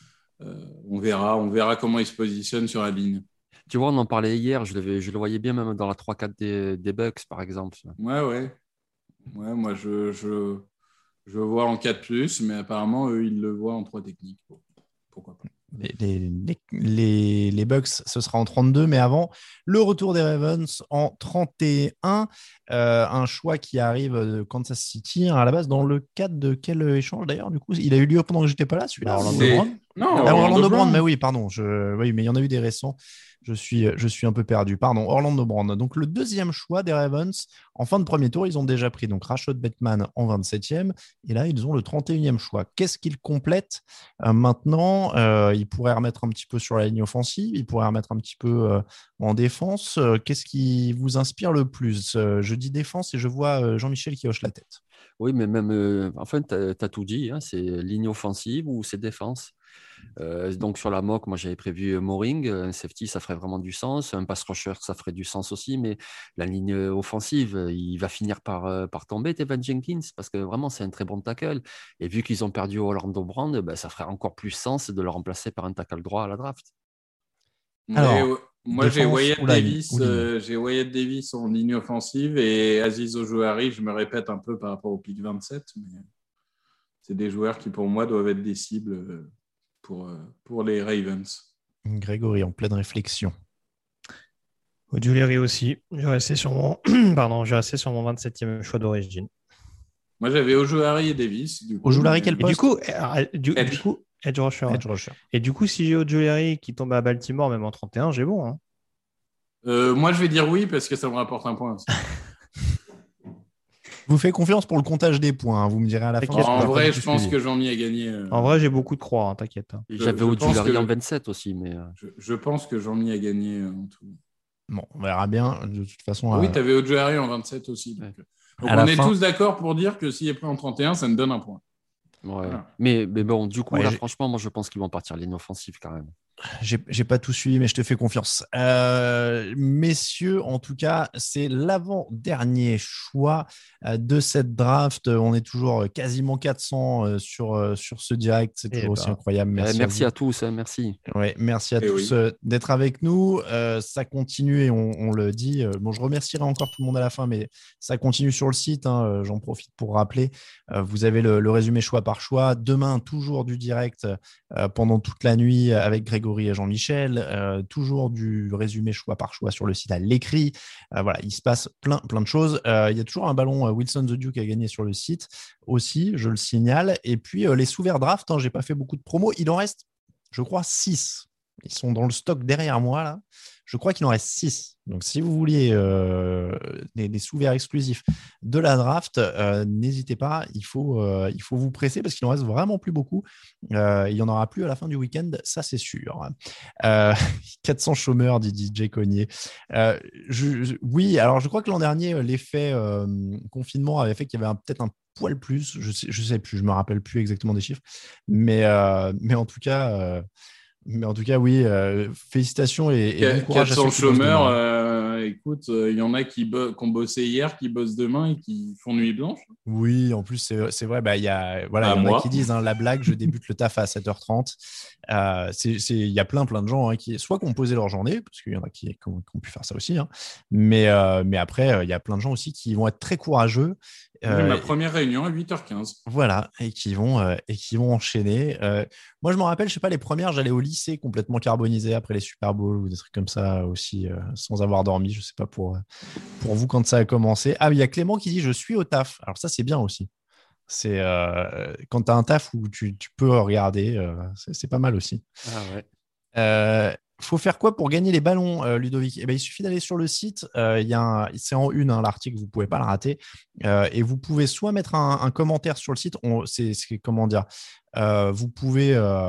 On verra comment il se positionne sur la ligne. Tu vois, on en parlait hier, je le voyais bien même dans la 3-4 des Bucks, par exemple. Ouais, moi, je vois en 4+, mais apparemment, eux, ils le voient en 3 techniques. Bon, pourquoi pas. Les Bucks, ce sera en 32, mais avant, le retour des Ravens en 31. Un choix qui arrive de Kansas City, à la base, dans le cadre de quel échange d'ailleurs? Du coup, il a eu lieu pendant que j'étais pas là, celui-là. Orlando Brown, mais oui, pardon. Oui, mais il y en a eu des récents. Je suis un peu perdu. Pardon, Orlando Brown. Donc, le deuxième choix des Ravens, en fin de premier tour, ils ont déjà pris donc Rashod Bateman en 27e. Et là, ils ont le 31e choix. Qu'est-ce qu'ils complètent maintenant? Ils pourraient remettre un petit peu sur la ligne offensive. Ils pourraient remettre un petit peu en défense. Qu'est-ce qui vous inspire le plus? Je dis défense et je vois Jean-Michel qui hoche la tête. Oui, mais même, enfin, tu as tout dit. Hein, c'est ligne offensive ou c'est défense. Donc sur la mock, moi j'avais prévu Moehrig, un safety ça ferait vraiment du sens, un pass rusher ça ferait du sens aussi, mais la ligne offensive, il va finir par tomber Teven Jenkins parce que vraiment c'est un très bon tackle et vu qu'ils ont perdu Orlando Brown, ça ferait encore plus sens de le remplacer par un tackle droit à la draft. Alors, Moi, j'ai Défense Wyatt ou ligne Davis, ou ligne. j'ai Wyatt Davis en ligne offensive et Aziz Ojouari, je me répète un peu par rapport au pick 27, mais c'est des joueurs qui, pour moi, doivent être des cibles pour les Ravens. Grégory, en pleine réflexion. Ojulari aussi. Je vais rester sur mon, je vais rester sur mon 27e choix d'origine. Moi, j'avais Ojouari et Davis. Ojulari, quel Et poste? du coup, Edge rusher. Edge rusher. Et du coup, si j'ai Ojulari qui tombe à Baltimore, même en 31, j'ai bon. Hein. Moi, je vais dire oui parce que ça me rapporte un point aussi. Vous faites confiance pour le comptage des points. Hein. Vous me direz à la fin. En vrai, je pense que Jean-Mi a gagné. En vrai, j'ai beaucoup de croix, hein, t'inquiète. Hein. J'avais Ojulari en 27 aussi. Mais... Je pense que Jean-Mi a gagné en tout. Bon, on verra bien. De toute façon. Oui, tu avais Ojulari en 27 aussi. Donc on est tous d'accord pour dire que s'il est pris en 31, ça me donne un point. Ouais. Voilà. Mais bon, du coup, franchement, moi, je pense qu'ils vont partir ligne offensive quand même. J'ai pas tout suivi, mais je te fais confiance. Messieurs, en tout cas, c'est l'avant-dernier choix de cette draft. On est toujours quasiment 400 sur ce direct. C'est toujours aussi incroyable. Merci à tous. Merci. Ouais, merci à tous d'être avec nous. Ça continue et on le dit. Bon, je remercierai encore tout le monde à la fin, mais ça continue sur le site. Hein. J'en profite pour rappeler. Vous avez le résumé choix par choix. Demain, toujours du direct pendant toute la nuit avec Grégory et Jean-Michel, toujours du résumé choix par choix sur le site à l'écrit. Voilà, il se passe plein de choses. Il y a toujours un ballon Wilson The Duke à gagner sur le site aussi, je le signale. Et puis les sous-verts draft, hein, j'ai pas fait beaucoup de promos. Il en reste, je crois, 6. Ils sont dans le stock derrière moi là. Je crois qu'il en reste 6. Donc, si vous vouliez des sous-verts exclusifs de la draft, n'hésitez pas. Il faut vous presser parce qu'il en reste vraiment plus beaucoup. Il n'y en aura plus à la fin du week-end, ça c'est sûr. 400 chômeurs, dit DJ Cognier. Oui, alors je crois que l'an dernier, l'effet confinement avait fait qu'il y avait peut-être un poil plus. Je sais plus, je me rappelle plus exactement des chiffres. Mais en tout cas... oui, félicitations et bon courage à ceux qui chômeurs, écoute, il y en a qui ont bossé hier, qui bossent demain et qui font nuit blanche. Oui, en plus, c'est vrai, il y en a qui disent la blague, je débute le taf à 7h30. Il y a plein de gens hein, qui soit ont posé leur journée, parce qu'il y en a qui ont pu faire ça aussi, hein, mais après, il y a plein de gens aussi qui vont être très courageux. Ma première réunion à 8h15. Voilà, et qui vont enchaîner. Moi, je me rappelle, je sais pas, les premières, j'allais au lycée complètement carbonisé après les Super Bowls ou des trucs comme ça aussi, sans avoir dormi. Je sais pas pour vous quand ça a commencé. Ah, il y a Clément qui dit « Je suis au taf ». Alors ça, c'est bien aussi. C'est quand tu as un taf où tu peux regarder, c'est pas mal aussi. Ah ouais. Faut faire quoi pour gagner les ballons, Ludovic? Il suffit d'aller sur le site. C'est en une, hein, l'article, vous ne pouvez pas le rater. Et vous pouvez soit mettre un commentaire sur le site. C'est comment dire, vous pouvez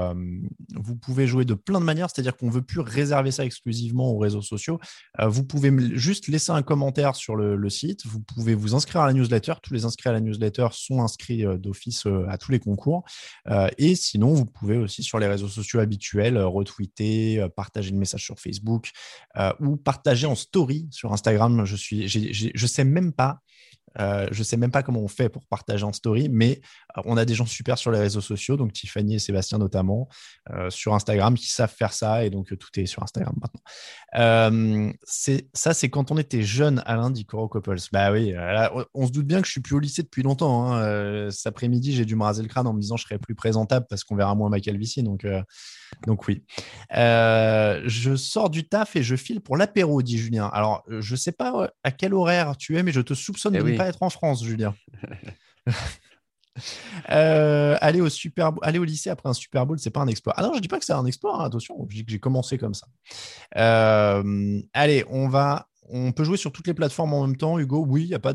jouer de plein de manières, c'est-à-dire qu'on ne veut plus réserver ça exclusivement aux réseaux sociaux. Vous pouvez juste laisser un commentaire sur le site. Vous pouvez vous inscrire à la newsletter. Tous les inscrits à la newsletter sont inscrits d'office à tous les concours. Et sinon, vous pouvez aussi sur les réseaux sociaux habituels retweeter, partager le message sur Facebook ou partager en story sur Instagram. Je sais même pas. Je ne sais même pas comment on fait pour partager en story, mais on a des gens super sur les réseaux sociaux, donc Tiffany et Sébastien notamment, sur Instagram, qui savent faire ça, et donc tout est sur Instagram maintenant. C'est quand on était jeune, Alain dit Coro Couples. Bah oui, là, on se doute bien que je suis plus au lycée depuis longtemps. Hein. Cet après-midi, j'ai dû me raser le crâne en me disant que je serais plus présentable parce qu'on verra moins ma calvitie, donc oui. Je sors du taf et je file pour l'apéro, dit Julien. Alors, je ne sais pas à quel horaire tu es, mais je te soupçonne de ne pas être en France, Julien. Aller au lycée après un Super Bowl, c'est pas un exploit. Ah non, je dis pas que c'est un exploit, hein, attention, je dis que j'ai commencé comme ça. Allez, on peut jouer sur toutes les plateformes en même temps, Hugo. Oui, il n'y a pas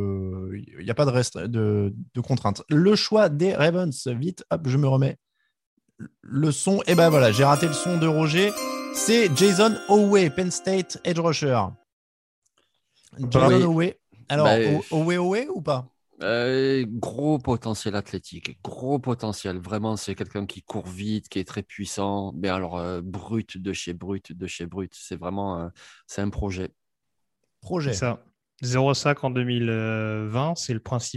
de contraintes. Le choix des Ravens, vite, hop, je me remets le son. Et ben voilà, j'ai raté le son de Roger. C'est Jason Oweh, Penn State Edge Rusher. Jason Oweh. Alors, Oweh ou pas? Gros potentiel athlétique, gros potentiel. Vraiment, c'est quelqu'un qui court vite, qui est très puissant. Mais alors, brut de chez brut. C'est vraiment c'est un projet. C'est ça. 0,5 en 2020, c'est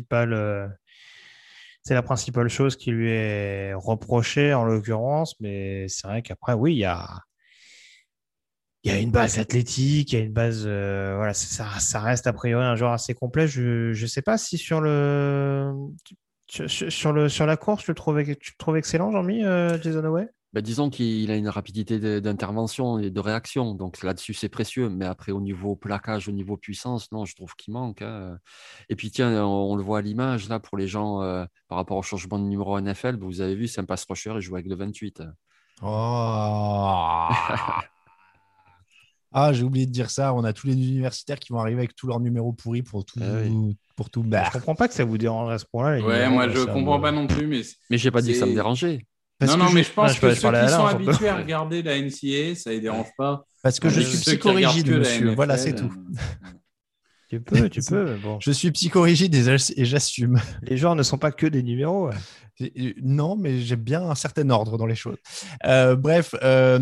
la principale chose qui lui est reprochée en l'occurrence. Mais c'est vrai qu'après, oui, il y a Il y a une base athlétique, il y a une base. Voilà, ça reste a priori un joueur assez complet. Je ne sais pas si sur sur la course, tu le trouves excellent, Jean-Mi, Jason Howe? Ben, disons qu'il a une rapidité d'intervention et de réaction, donc là-dessus c'est précieux, mais après au niveau plaquage, au niveau puissance, non, je trouve qu'il manque, hein. Et puis tiens, on le voit à l'image là pour les gens par rapport au changement de numéro NFL, vous avez vu, c'est un pass rusher, il joue avec le 28. Oh. Ah, j'ai oublié de dire ça. On a tous les universitaires qui vont arriver avec tous leurs numéros pourris pour tout. Oui. Pour tout. Je comprends pas que ça vous dérange à ce point-là. Ouais, moi je comprends pas non plus, mais j'ai pas dit que ça me dérangeait. Non, mais je pense que ceux qui sont Alain, habitués à regarder la NCAA, ça les dérange pas. Parce que je suis psychorigide, monsieur. NFL, voilà, c'est tout. Tu peux. Bon. Je suis psychorigide et j'assume. Les joueurs ne sont pas que des numéros. Non, mais j'ai bien un certain ordre dans les choses. Bref,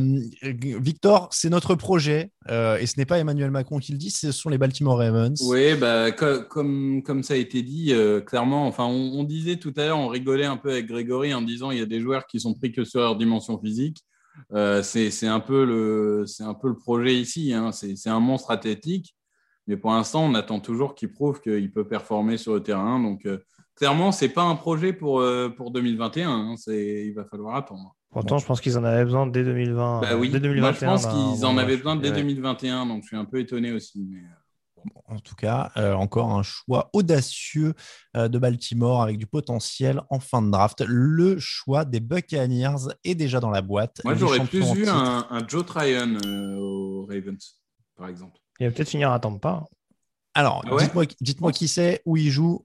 Victor, c'est notre projet et ce n'est pas Emmanuel Macron qui le dit, ce sont les Baltimore Ravens. Oui, bah, comme ça a été dit, clairement, enfin, on disait tout à l'heure, on rigolait un peu avec Grégory en disant il y a des joueurs qui sont pris que sur leur dimension physique. C'est un peu le projet ici, hein. C'est un monstre athlétique, mais pour l'instant, on attend toujours qu'il prouve qu'il peut performer sur le terrain. Donc, clairement, ce n'est pas un projet pour 2021. Hein. Il va falloir attendre. Pourtant, je pense qu'ils en avaient besoin dès 2020. Bah oui, dès 2021, moi, je pense qu'ils en avaient besoin dès ouais. 2021. Donc, je suis un peu étonné aussi. Mais... En tout cas, encore un choix audacieux de Baltimore avec du potentiel en fin de draft. Le choix des Buccaneers est déjà dans la boîte. Moi, j'aurais plus vu un Joe Tryon aux Ravens, par exemple. Il va peut-être finir à Tampa. Alors, dites-moi qui c'est, où il joue.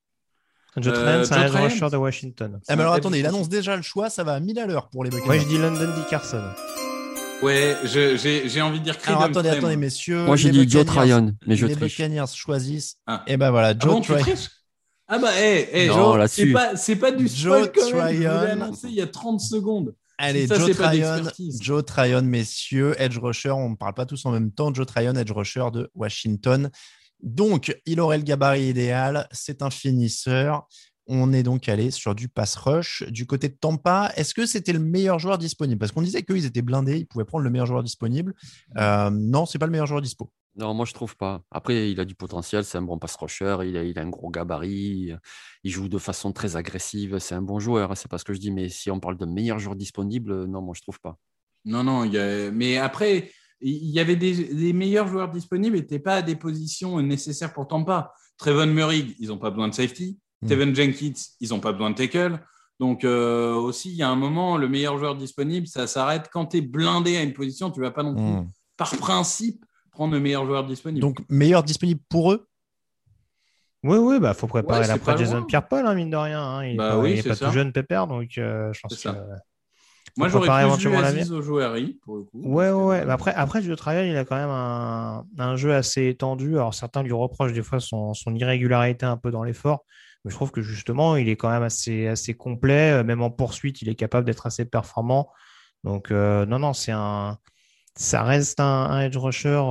Joe Tryon, c'est un edge rusher de Washington. Mais alors attendez, il annonce déjà le choix, ça va à 1000 à l'heure pour les Buccaneers. Moi, je dis London Dickerson. Ouais, j'ai envie de dire alors, attendez, messieurs. Moi, j'ai dit Joe Tryon, mais je les triche. Buccaneers choisissent. Ah. Et ben voilà, Joe Tryon. Ah bah, non, c'est pas du spoil quand même. Je l'ai Tryon. annoncé il y a 30 secondes. Allez, ça, Joe Tryon, messieurs, edge rusher, on ne parle pas tous en même temps. Joe Tryon, edge rusher de Washington. Donc, il aurait le gabarit idéal, c'est un finisseur. On est donc allé sur du pass rush. Du côté de Tampa, est-ce que c'était le meilleur joueur disponible? Parce qu'on disait qu'ils étaient blindés, ils pouvaient prendre le meilleur joueur disponible. Non, ce n'est pas le meilleur joueur dispo. Non, moi je trouve pas. Après, il a du potentiel, c'est un bon pass rusher, il a un gros gabarit, il joue de façon très agressive, c'est un bon joueur, c'est pas ce que je dis, mais si on parle de meilleur joueur disponible, non, moi je trouve pas. Non, mais après, il y avait des meilleurs joueurs disponibles et n'étaient pas à des positions nécessaires pour Tampa. Trevon Murray, ils n'ont pas besoin de safety. Tevin Jenkins, ils n'ont pas besoin de tackle. Donc, aussi, il y a un moment, le meilleur joueur disponible, ça s'arrête quand tu es blindé à une position. Tu ne vas pas non plus, par principe, prendre le meilleur joueur disponible. Donc, meilleur disponible pour eux? Oui, bah faut préparer l'après Jason Pierre-Paul, hein, mine de rien. Hein. Il n'est pas tout jeune, Pépère, donc je pense que... Moi, j'aurais plus vu Aziz Ojouari, pour le coup. Ouais. Mais après, Joe Tryon, il a quand même un jeu assez étendu. Alors, certains lui reprochent des fois son irrégularité un peu dans l'effort. Mais je trouve que justement, il est quand même assez complet. Même en poursuite, il est capable d'être assez performant. Donc, non, ça reste un edge rusher.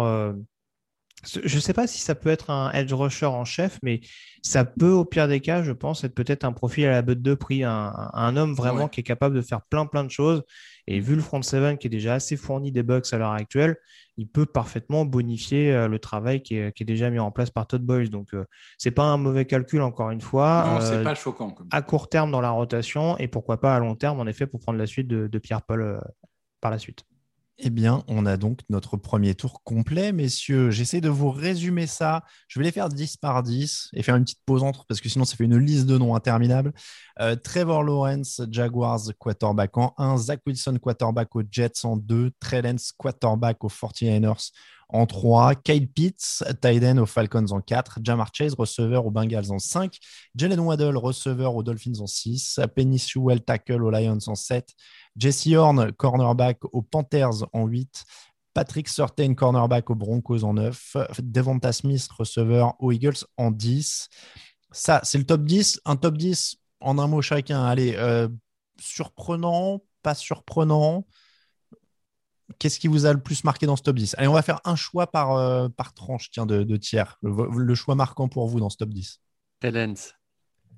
Je ne sais pas si ça peut être un edge rusher en chef, mais ça peut, au pire des cas, je pense, être peut-être un profil à la botte de prix, un homme vraiment qui est capable de faire plein de choses. Et vu le front seven qui est déjà assez fourni des Bucs à l'heure actuelle, il peut parfaitement bonifier le travail qui est déjà mis en place par Todd Bowles. Donc, c'est pas un mauvais calcul, encore une fois. Non, c'est pas choquant. À court terme dans la rotation et pourquoi pas à long terme, en effet, pour prendre la suite de Pierre-Paul par la suite. Eh bien, on a donc notre premier tour complet, messieurs. J'essaie de vous résumer ça. Je vais les faire 10 par 10 et faire une petite pause entre, parce que sinon, ça fait une liste de noms interminable. Trevor Lawrence, Jaguars, quarterback en 1. Zach Wilson, quarterback aux Jets en 2. Trey Lance, quarterback aux 49ers en 3. Kyle Pitts, tight end aux Falcons en 4. Ja'Marr Chase, receveur aux Bengals en 5. Jalen Waddle, receveur aux Dolphins en 6. Penny Sewell, tackle aux Lions en 7. Jesse Horn, cornerback aux Panthers en 8. Patrick Surtain, cornerback aux Broncos en 9. Devonta Smith, receveur aux Eagles en 10. Ça, c'est le top 10. Un top 10 en un mot chacun. Allez, surprenant, pas surprenant. Qu'est-ce qui vous a le plus marqué dans ce top 10? Allez, on va faire un choix par tranche de tiers. Le choix marquant pour vous dans ce top 10. Trey Lance.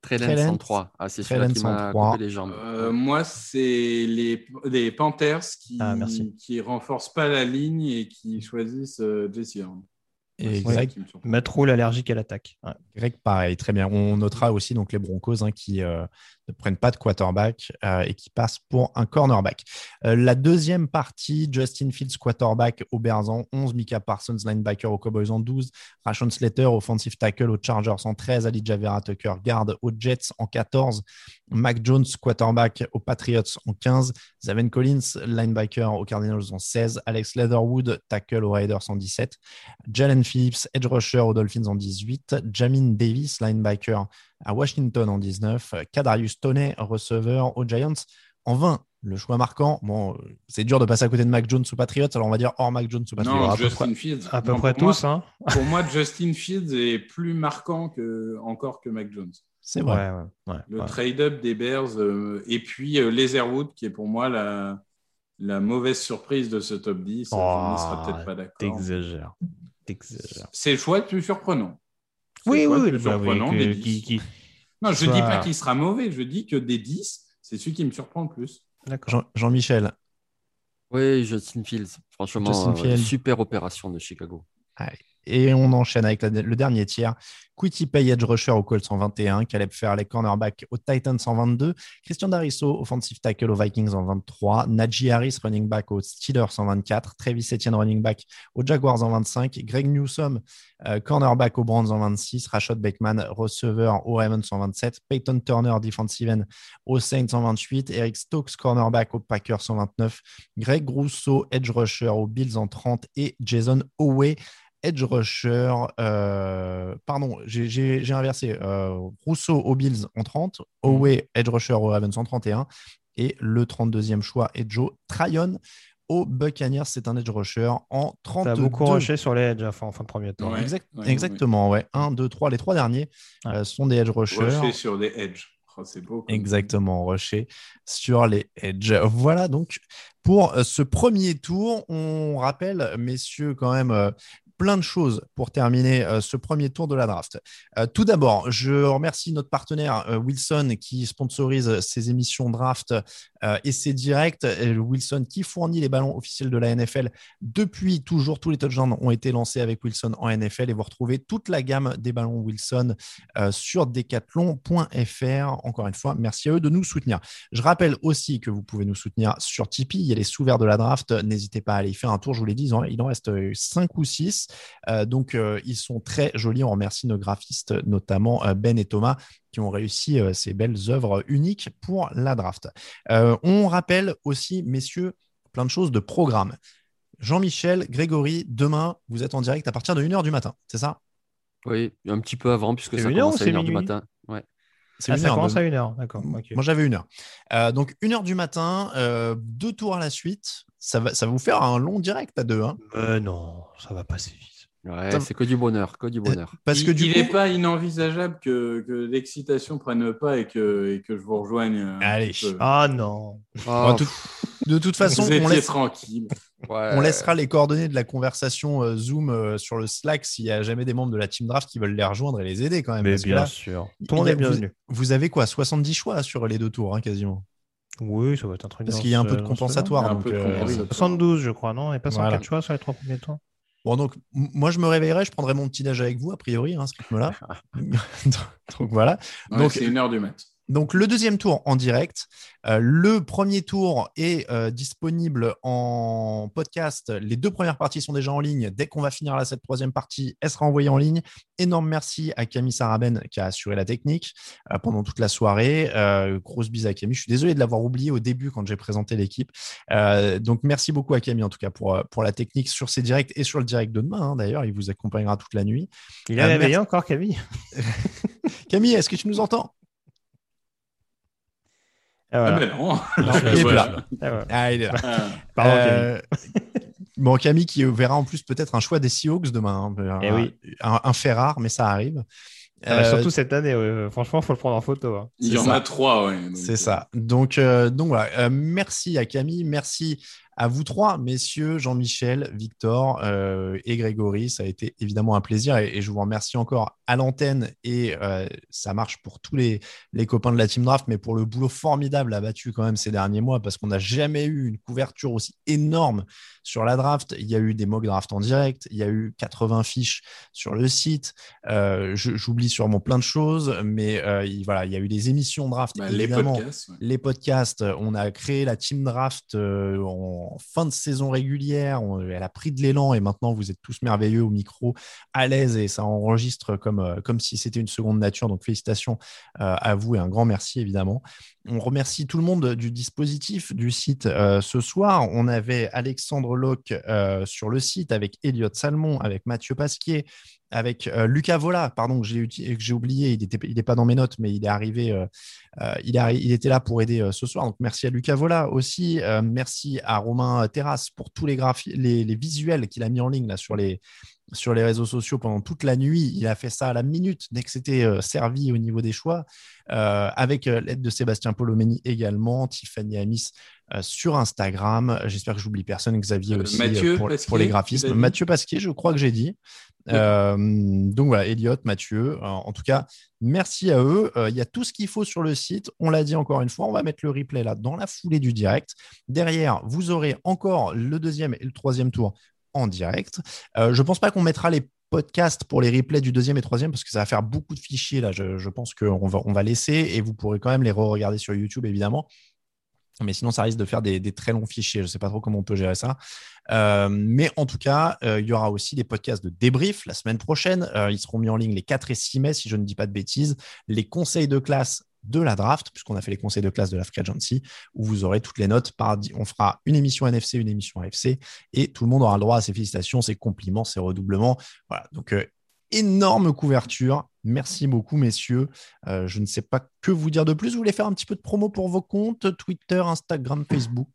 Trellens 103. Ah, c'est celui-là qui m'a coupé les jambes. Moi, c'est les Panthers qui renforcent pas la ligne et qui choisissent Jesse Horn. Et Greg, Matt Rule allergique à l'attaque. Ouais. Greg, pareil, très bien. On notera aussi donc les Broncos qui ne prennent pas de quarterback et qui passent pour un cornerback. La deuxième partie, Justin Fields, quarterback aux Bears en 11, Micah Parsons, linebacker aux Cowboys en 12, Rashawn Slater, offensive tackle aux Chargers en 13, Alijah Vera Tucker, garde aux Jets en 14, Mac Jones, quarterback aux Patriots en 15, Zaven Collins, linebacker aux Cardinals en 16, Alex Leatherwood, tackle aux Raiders en 17, Jalen Phillips, edge rusher aux Dolphins en 18, Jamin Davis, linebacker à Washington en 19, Kadarius Toney, receveur aux Giants en 20. Le choix marquant, bon, c'est dur de passer à côté de Mac Jones ou Patriots, alors on va dire hors Mac Jones ou Patriots. Non, Justin Fields. À peu près tous. Moi, pour moi, Justin Fields est plus marquant encore que Mac Jones. C'est vrai. Le trade-up des Bears et puis Leatherwood, qui est pour moi la mauvaise surprise de ce top 10. Je ne serai peut-être pas d'accord. T'exagères. C'est le choix le plus surprenant. Oui. Surprenant des 10. Non, je ne dis pas qu'il sera mauvais. Je dis que des 10, c'est celui qui me surprend le plus. D'accord. Jean-Michel. Oui, Justin Fields. Franchement, super opération de Chicago. Allez. Et on enchaîne avec le dernier tiers. Kwity Paye, edge rusher aux Colts en 21, Caleb Farley, cornerback aux Titans en 22, Christian Darrisaw, offensive tackle aux Vikings en 23, Najee Harris, running back aux Steelers en 24, Travis Etienne, running back aux Jaguars en 25, Greg Newsome, cornerback aux Browns en 26, Rashad Bateman, receveur aux Ravens en 27, Peyton Turner, defensive end aux Saints en 28, Eric Stokes, cornerback aux Packers en 29, Greg Rousseau, edge rusher aux Bills en 30 et Jason Howe, edge rusher, j'ai inversé. Rousseau aux Bills en 30, Howe, edge rusher aux Ravens en 31, et le 32e choix est Joe Tryon aux Buccaneers. C'est un edge rusher en 32. Tu as beaucoup rushé sur les edge en fin de premier temps. Exactement, ouais. 1, 2, 3. Les 3 derniers sont des edge rushers. Rushé sur des edge. C'est beau. Exactement, rushé sur les edge. Voilà donc pour ce premier tour. On rappelle, messieurs, quand même, plein de choses pour terminer ce premier tour de la draft. Tout d'abord, je remercie notre partenaire Wilson qui sponsorise ces émissions draft et ses directs. Wilson qui fournit les ballons officiels de la NFL depuis toujours. Tous les touchdowns ont été lancés avec Wilson en NFL et vous retrouvez toute la gamme des ballons Wilson sur decathlon.fr. Encore une fois, merci à eux de nous soutenir. Je rappelle aussi que vous pouvez nous soutenir sur Tipeee. Il y a les sous-verts de la draft. N'hésitez pas à aller y faire un tour. Je vous l'ai dit, il en reste 5 ou 6. Donc, ils sont très jolis. On remercie nos graphistes, notamment Ben et Thomas, qui ont réussi ces belles œuvres uniques pour la draft. On rappelle aussi, messieurs, plein de choses de programme. Jean-Michel, Grégory, demain, vous êtes en direct à partir de 1h du matin, c'est ça? Oui, un petit peu avant, puisque ça commence à 1h du matin. Ouais. Ça commence à 1h, d'accord. Okay. Moi, j'avais 1h. Donc, 1h du matin, 2 tours à la suite. Ça va vous faire un long direct à 2. Hein. Non, ça va passer vite. Ouais, c'est que du bonheur, Parce que il n'est pas inenvisageable que l'excitation prenne pas et que je vous rejoigne. Allez. Ah non. De toute façon, tranquille. On laissera les coordonnées de la conversation Zoom sur le Slack s'il y a jamais des membres de la team draft qui veulent les rejoindre et les aider quand même. Mais bien sûr. Tout le monde est bienvenu. Vous avez quoi, 70 choix sur les 2 tours, hein, quasiment. Oui, ça va être un truc. Parce qu'il y a un peu de compensatoire. 72, je crois, non? Et pas 104 choix sur les 3 premiers tours. Bon, donc, moi, je me réveillerai, je prendrai mon petit-déj avec vous, a priori, à ce rythme-là. Donc, voilà. Ouais, donc, c'est 1h du mat'. Donc, le deuxième tour en direct. Le premier tour est disponible en podcast. Les 2 premières parties sont déjà en ligne. Dès qu'on va finir cette 3e partie, elle sera envoyée en ligne. Énorme merci à Camille Saraben qui a assuré la technique pendant toute la soirée. Grosse bise à Camille. Je suis désolé de l'avoir oublié au début quand j'ai présenté l'équipe. Donc, merci beaucoup à Camille, en tout cas, pour la technique sur ces directs et sur le direct de demain. Hein, d'ailleurs, il vous accompagnera toute la nuit. Il est réveillé encore, Camille. Camille, est-ce que tu nous entends? Voilà. Ah ben non. Il est là. Ah, il est là. Pardon, Camille. Bon, Camille qui verra en plus peut-être un choix des Seahawks demain. Un fait rare, mais ça arrive. Surtout cette année, franchement, il faut le prendre en photo. Hein. Il y en a 3, ouais. C'est ça. Donc voilà. Merci à Camille, merci à vous trois, messieurs, Jean-Michel, Victor et Grégory. Ça a été évidemment un plaisir et je vous remercie encore à l'antenne et ça marche pour tous les copains de la Team Draft, mais pour le boulot formidable abattu quand même ces derniers mois parce qu'on n'a jamais eu une couverture aussi énorme sur la draft. Il y a eu des mock drafts en direct, il y a eu 80 fiches sur le site. J'oublie sûrement plein de choses, mais il y a eu des émissions draft, évidemment. Les podcasts, on a créé la Team Draft en fin de saison régulière. Elle a pris de l'élan et maintenant vous êtes tous merveilleux au micro, à l'aise et ça enregistre comme si c'était une seconde nature. Donc félicitations à vous et un grand merci évidemment. On remercie tout le monde du dispositif du site ce soir. On avait Alexandre Locke sur le site avec Elliot Salmon, avec Mathieu Pasquier, avec Lucas Vola, pardon, que j'ai oublié, il n'est pas dans mes notes, mais il est arrivé, il était là pour aider ce soir. Donc merci à Lucas Vola aussi, merci à Romain Terrasse pour tous les visuels qu'il a mis en ligne là, sur les réseaux sociaux pendant toute la nuit. Il a fait ça à la minute dès que c'était servi au niveau des choix, avec l'aide de Sébastien Polomeni également, Tiffany Amis sur Instagram. J'espère que j'oublie personne. Xavier aussi pour les graphismes. Mathieu Pasquier, je crois que j'ai dit. Donc voilà, Elliot, Mathieu. En tout cas, merci à eux. Il y a tout ce qu'il faut sur le site. On l'a dit encore une fois. On va mettre le replay là dans la foulée du direct. Derrière, vous aurez encore le deuxième et le troisième tour en direct. Je ne pense pas qu'on mettra les podcasts pour les replays du deuxième et troisième parce que ça va faire beaucoup de fichiers là. Je pense qu'on va laisser et vous pourrez quand même les re-regarder sur YouTube évidemment. Mais sinon, ça risque de faire des très longs fichiers. Je ne sais pas trop comment on peut gérer ça. Mais en tout cas, il y aura aussi des podcasts de débrief la semaine prochaine. Ils seront mis en ligne les 4 et 6 mai, si je ne dis pas de bêtises. Les conseils de classe de la draft, puisqu'on a fait les conseils de classe de la Free Agency, où vous aurez toutes les notes. On fera une émission NFC, une émission AFC, et tout le monde aura le droit à ses félicitations, ses compliments, ses redoublements. Voilà, donc énorme couverture. Merci beaucoup, messieurs. Je ne sais pas que vous dire de plus. Vous voulez faire un petit peu de promo pour vos comptes, Twitter, Instagram, Facebook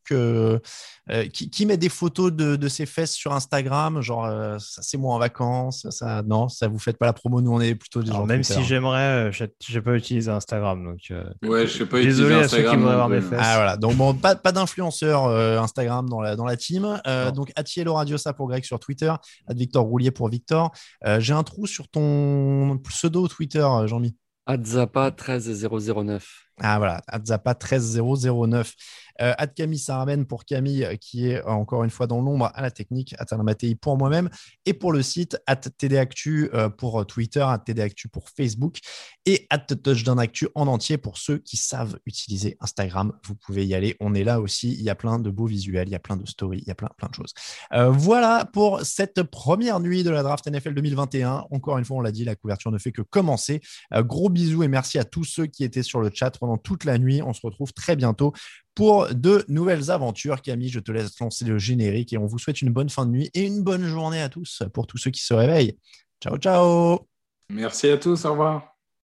qui met des photos de ses fesses sur Instagram, genre ça c'est moi en vacances, ça non, ça vous faites pas la promo, nous on est plutôt des gens même Twitter. Si j'aimerais, j'ai pas utilisé Instagram, donc ouais, je sais pas. Désolé à ceux qui voudraient voir mes fesses. Ah voilà, donc bon, pas d'influenceur Instagram dans la team. Donc @Yellow Radio ça pour Greg sur Twitter, @Victor Roulier pour Victor. J'ai un trou sur ton pseudo Twitter, Jean-Mi. @Zappa13009. Ah voilà, @Zappa13009. Camille Saraben pour Camille qui est encore une fois dans l'ombre à la technique, @Alain pour moi-même et pour le site @TDActu pour Twitter, @TDActu pour Facebook et @TouchdownActu en entier pour ceux qui savent utiliser Instagram. Vous pouvez y aller, on est là aussi, il y a plein de beaux visuels, il y a plein de stories, il y a plein de choses. Voilà pour cette première nuit de la draft NFL 2021. Encore une fois, on l'a dit, la couverture ne fait que commencer. Gros bisous et merci à tous ceux qui étaient sur le chat pendant toute la nuit. On se retrouve très bientôt pour de nouvelles aventures. Camille, je te laisse lancer le générique et on vous souhaite une bonne fin de nuit et une bonne journée à tous pour tous ceux qui se réveillent. Ciao, ciao. Merci à tous, au revoir.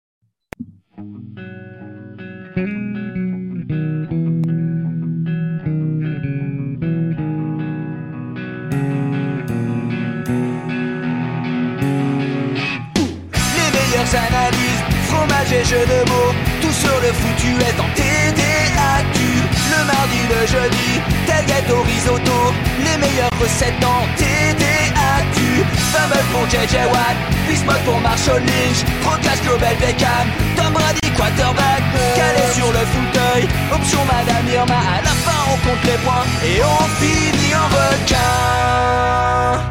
Les meilleures analyses, fromage et jeux de mots, tout sur le foutu est en TDActu. Le mardi, le jeudi, tel gâteau risotto, les meilleures recettes dans TDActu. Fumble pour JJ Watt, Bismuth pour Marshall Lynch, Procast Global Beckham, Tom Brady quarterback, calé sur le fauteuil, option Madame Irma, à la fin on compte les points et on finit en requin.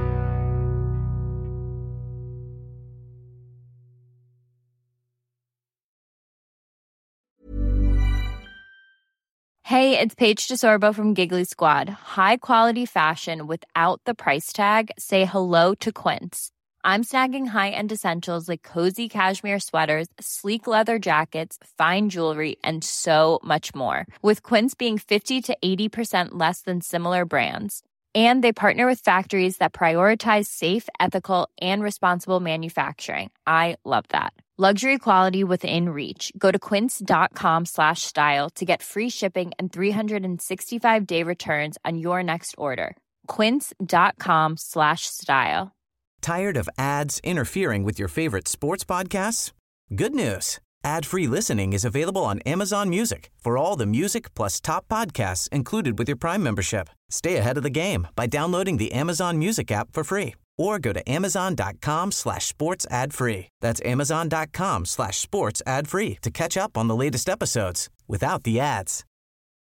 Hey, it's Paige DeSorbo from Giggly Squad. High quality fashion without the price tag. Say hello to Quince. I'm snagging high-end essentials like cozy cashmere sweaters, sleek leather jackets, fine jewelry, and so much more. With Quince being 50 to 80% less than similar brands. And they partner with factories that prioritize safe, ethical, and responsible manufacturing. I love that. Luxury quality within reach. Go to quince.com/style to get free shipping and 365-day returns on your next order. Quince.com/style. Tired of ads interfering with your favorite sports podcasts? Good news. Ad-free listening is available on Amazon Music for all the music plus top podcasts included with your Prime membership. Stay ahead of the game by downloading the Amazon Music app for free or go to amazon.com/sports ad free. That's amazon.com/sports ad free to catch up on the latest episodes without the ads.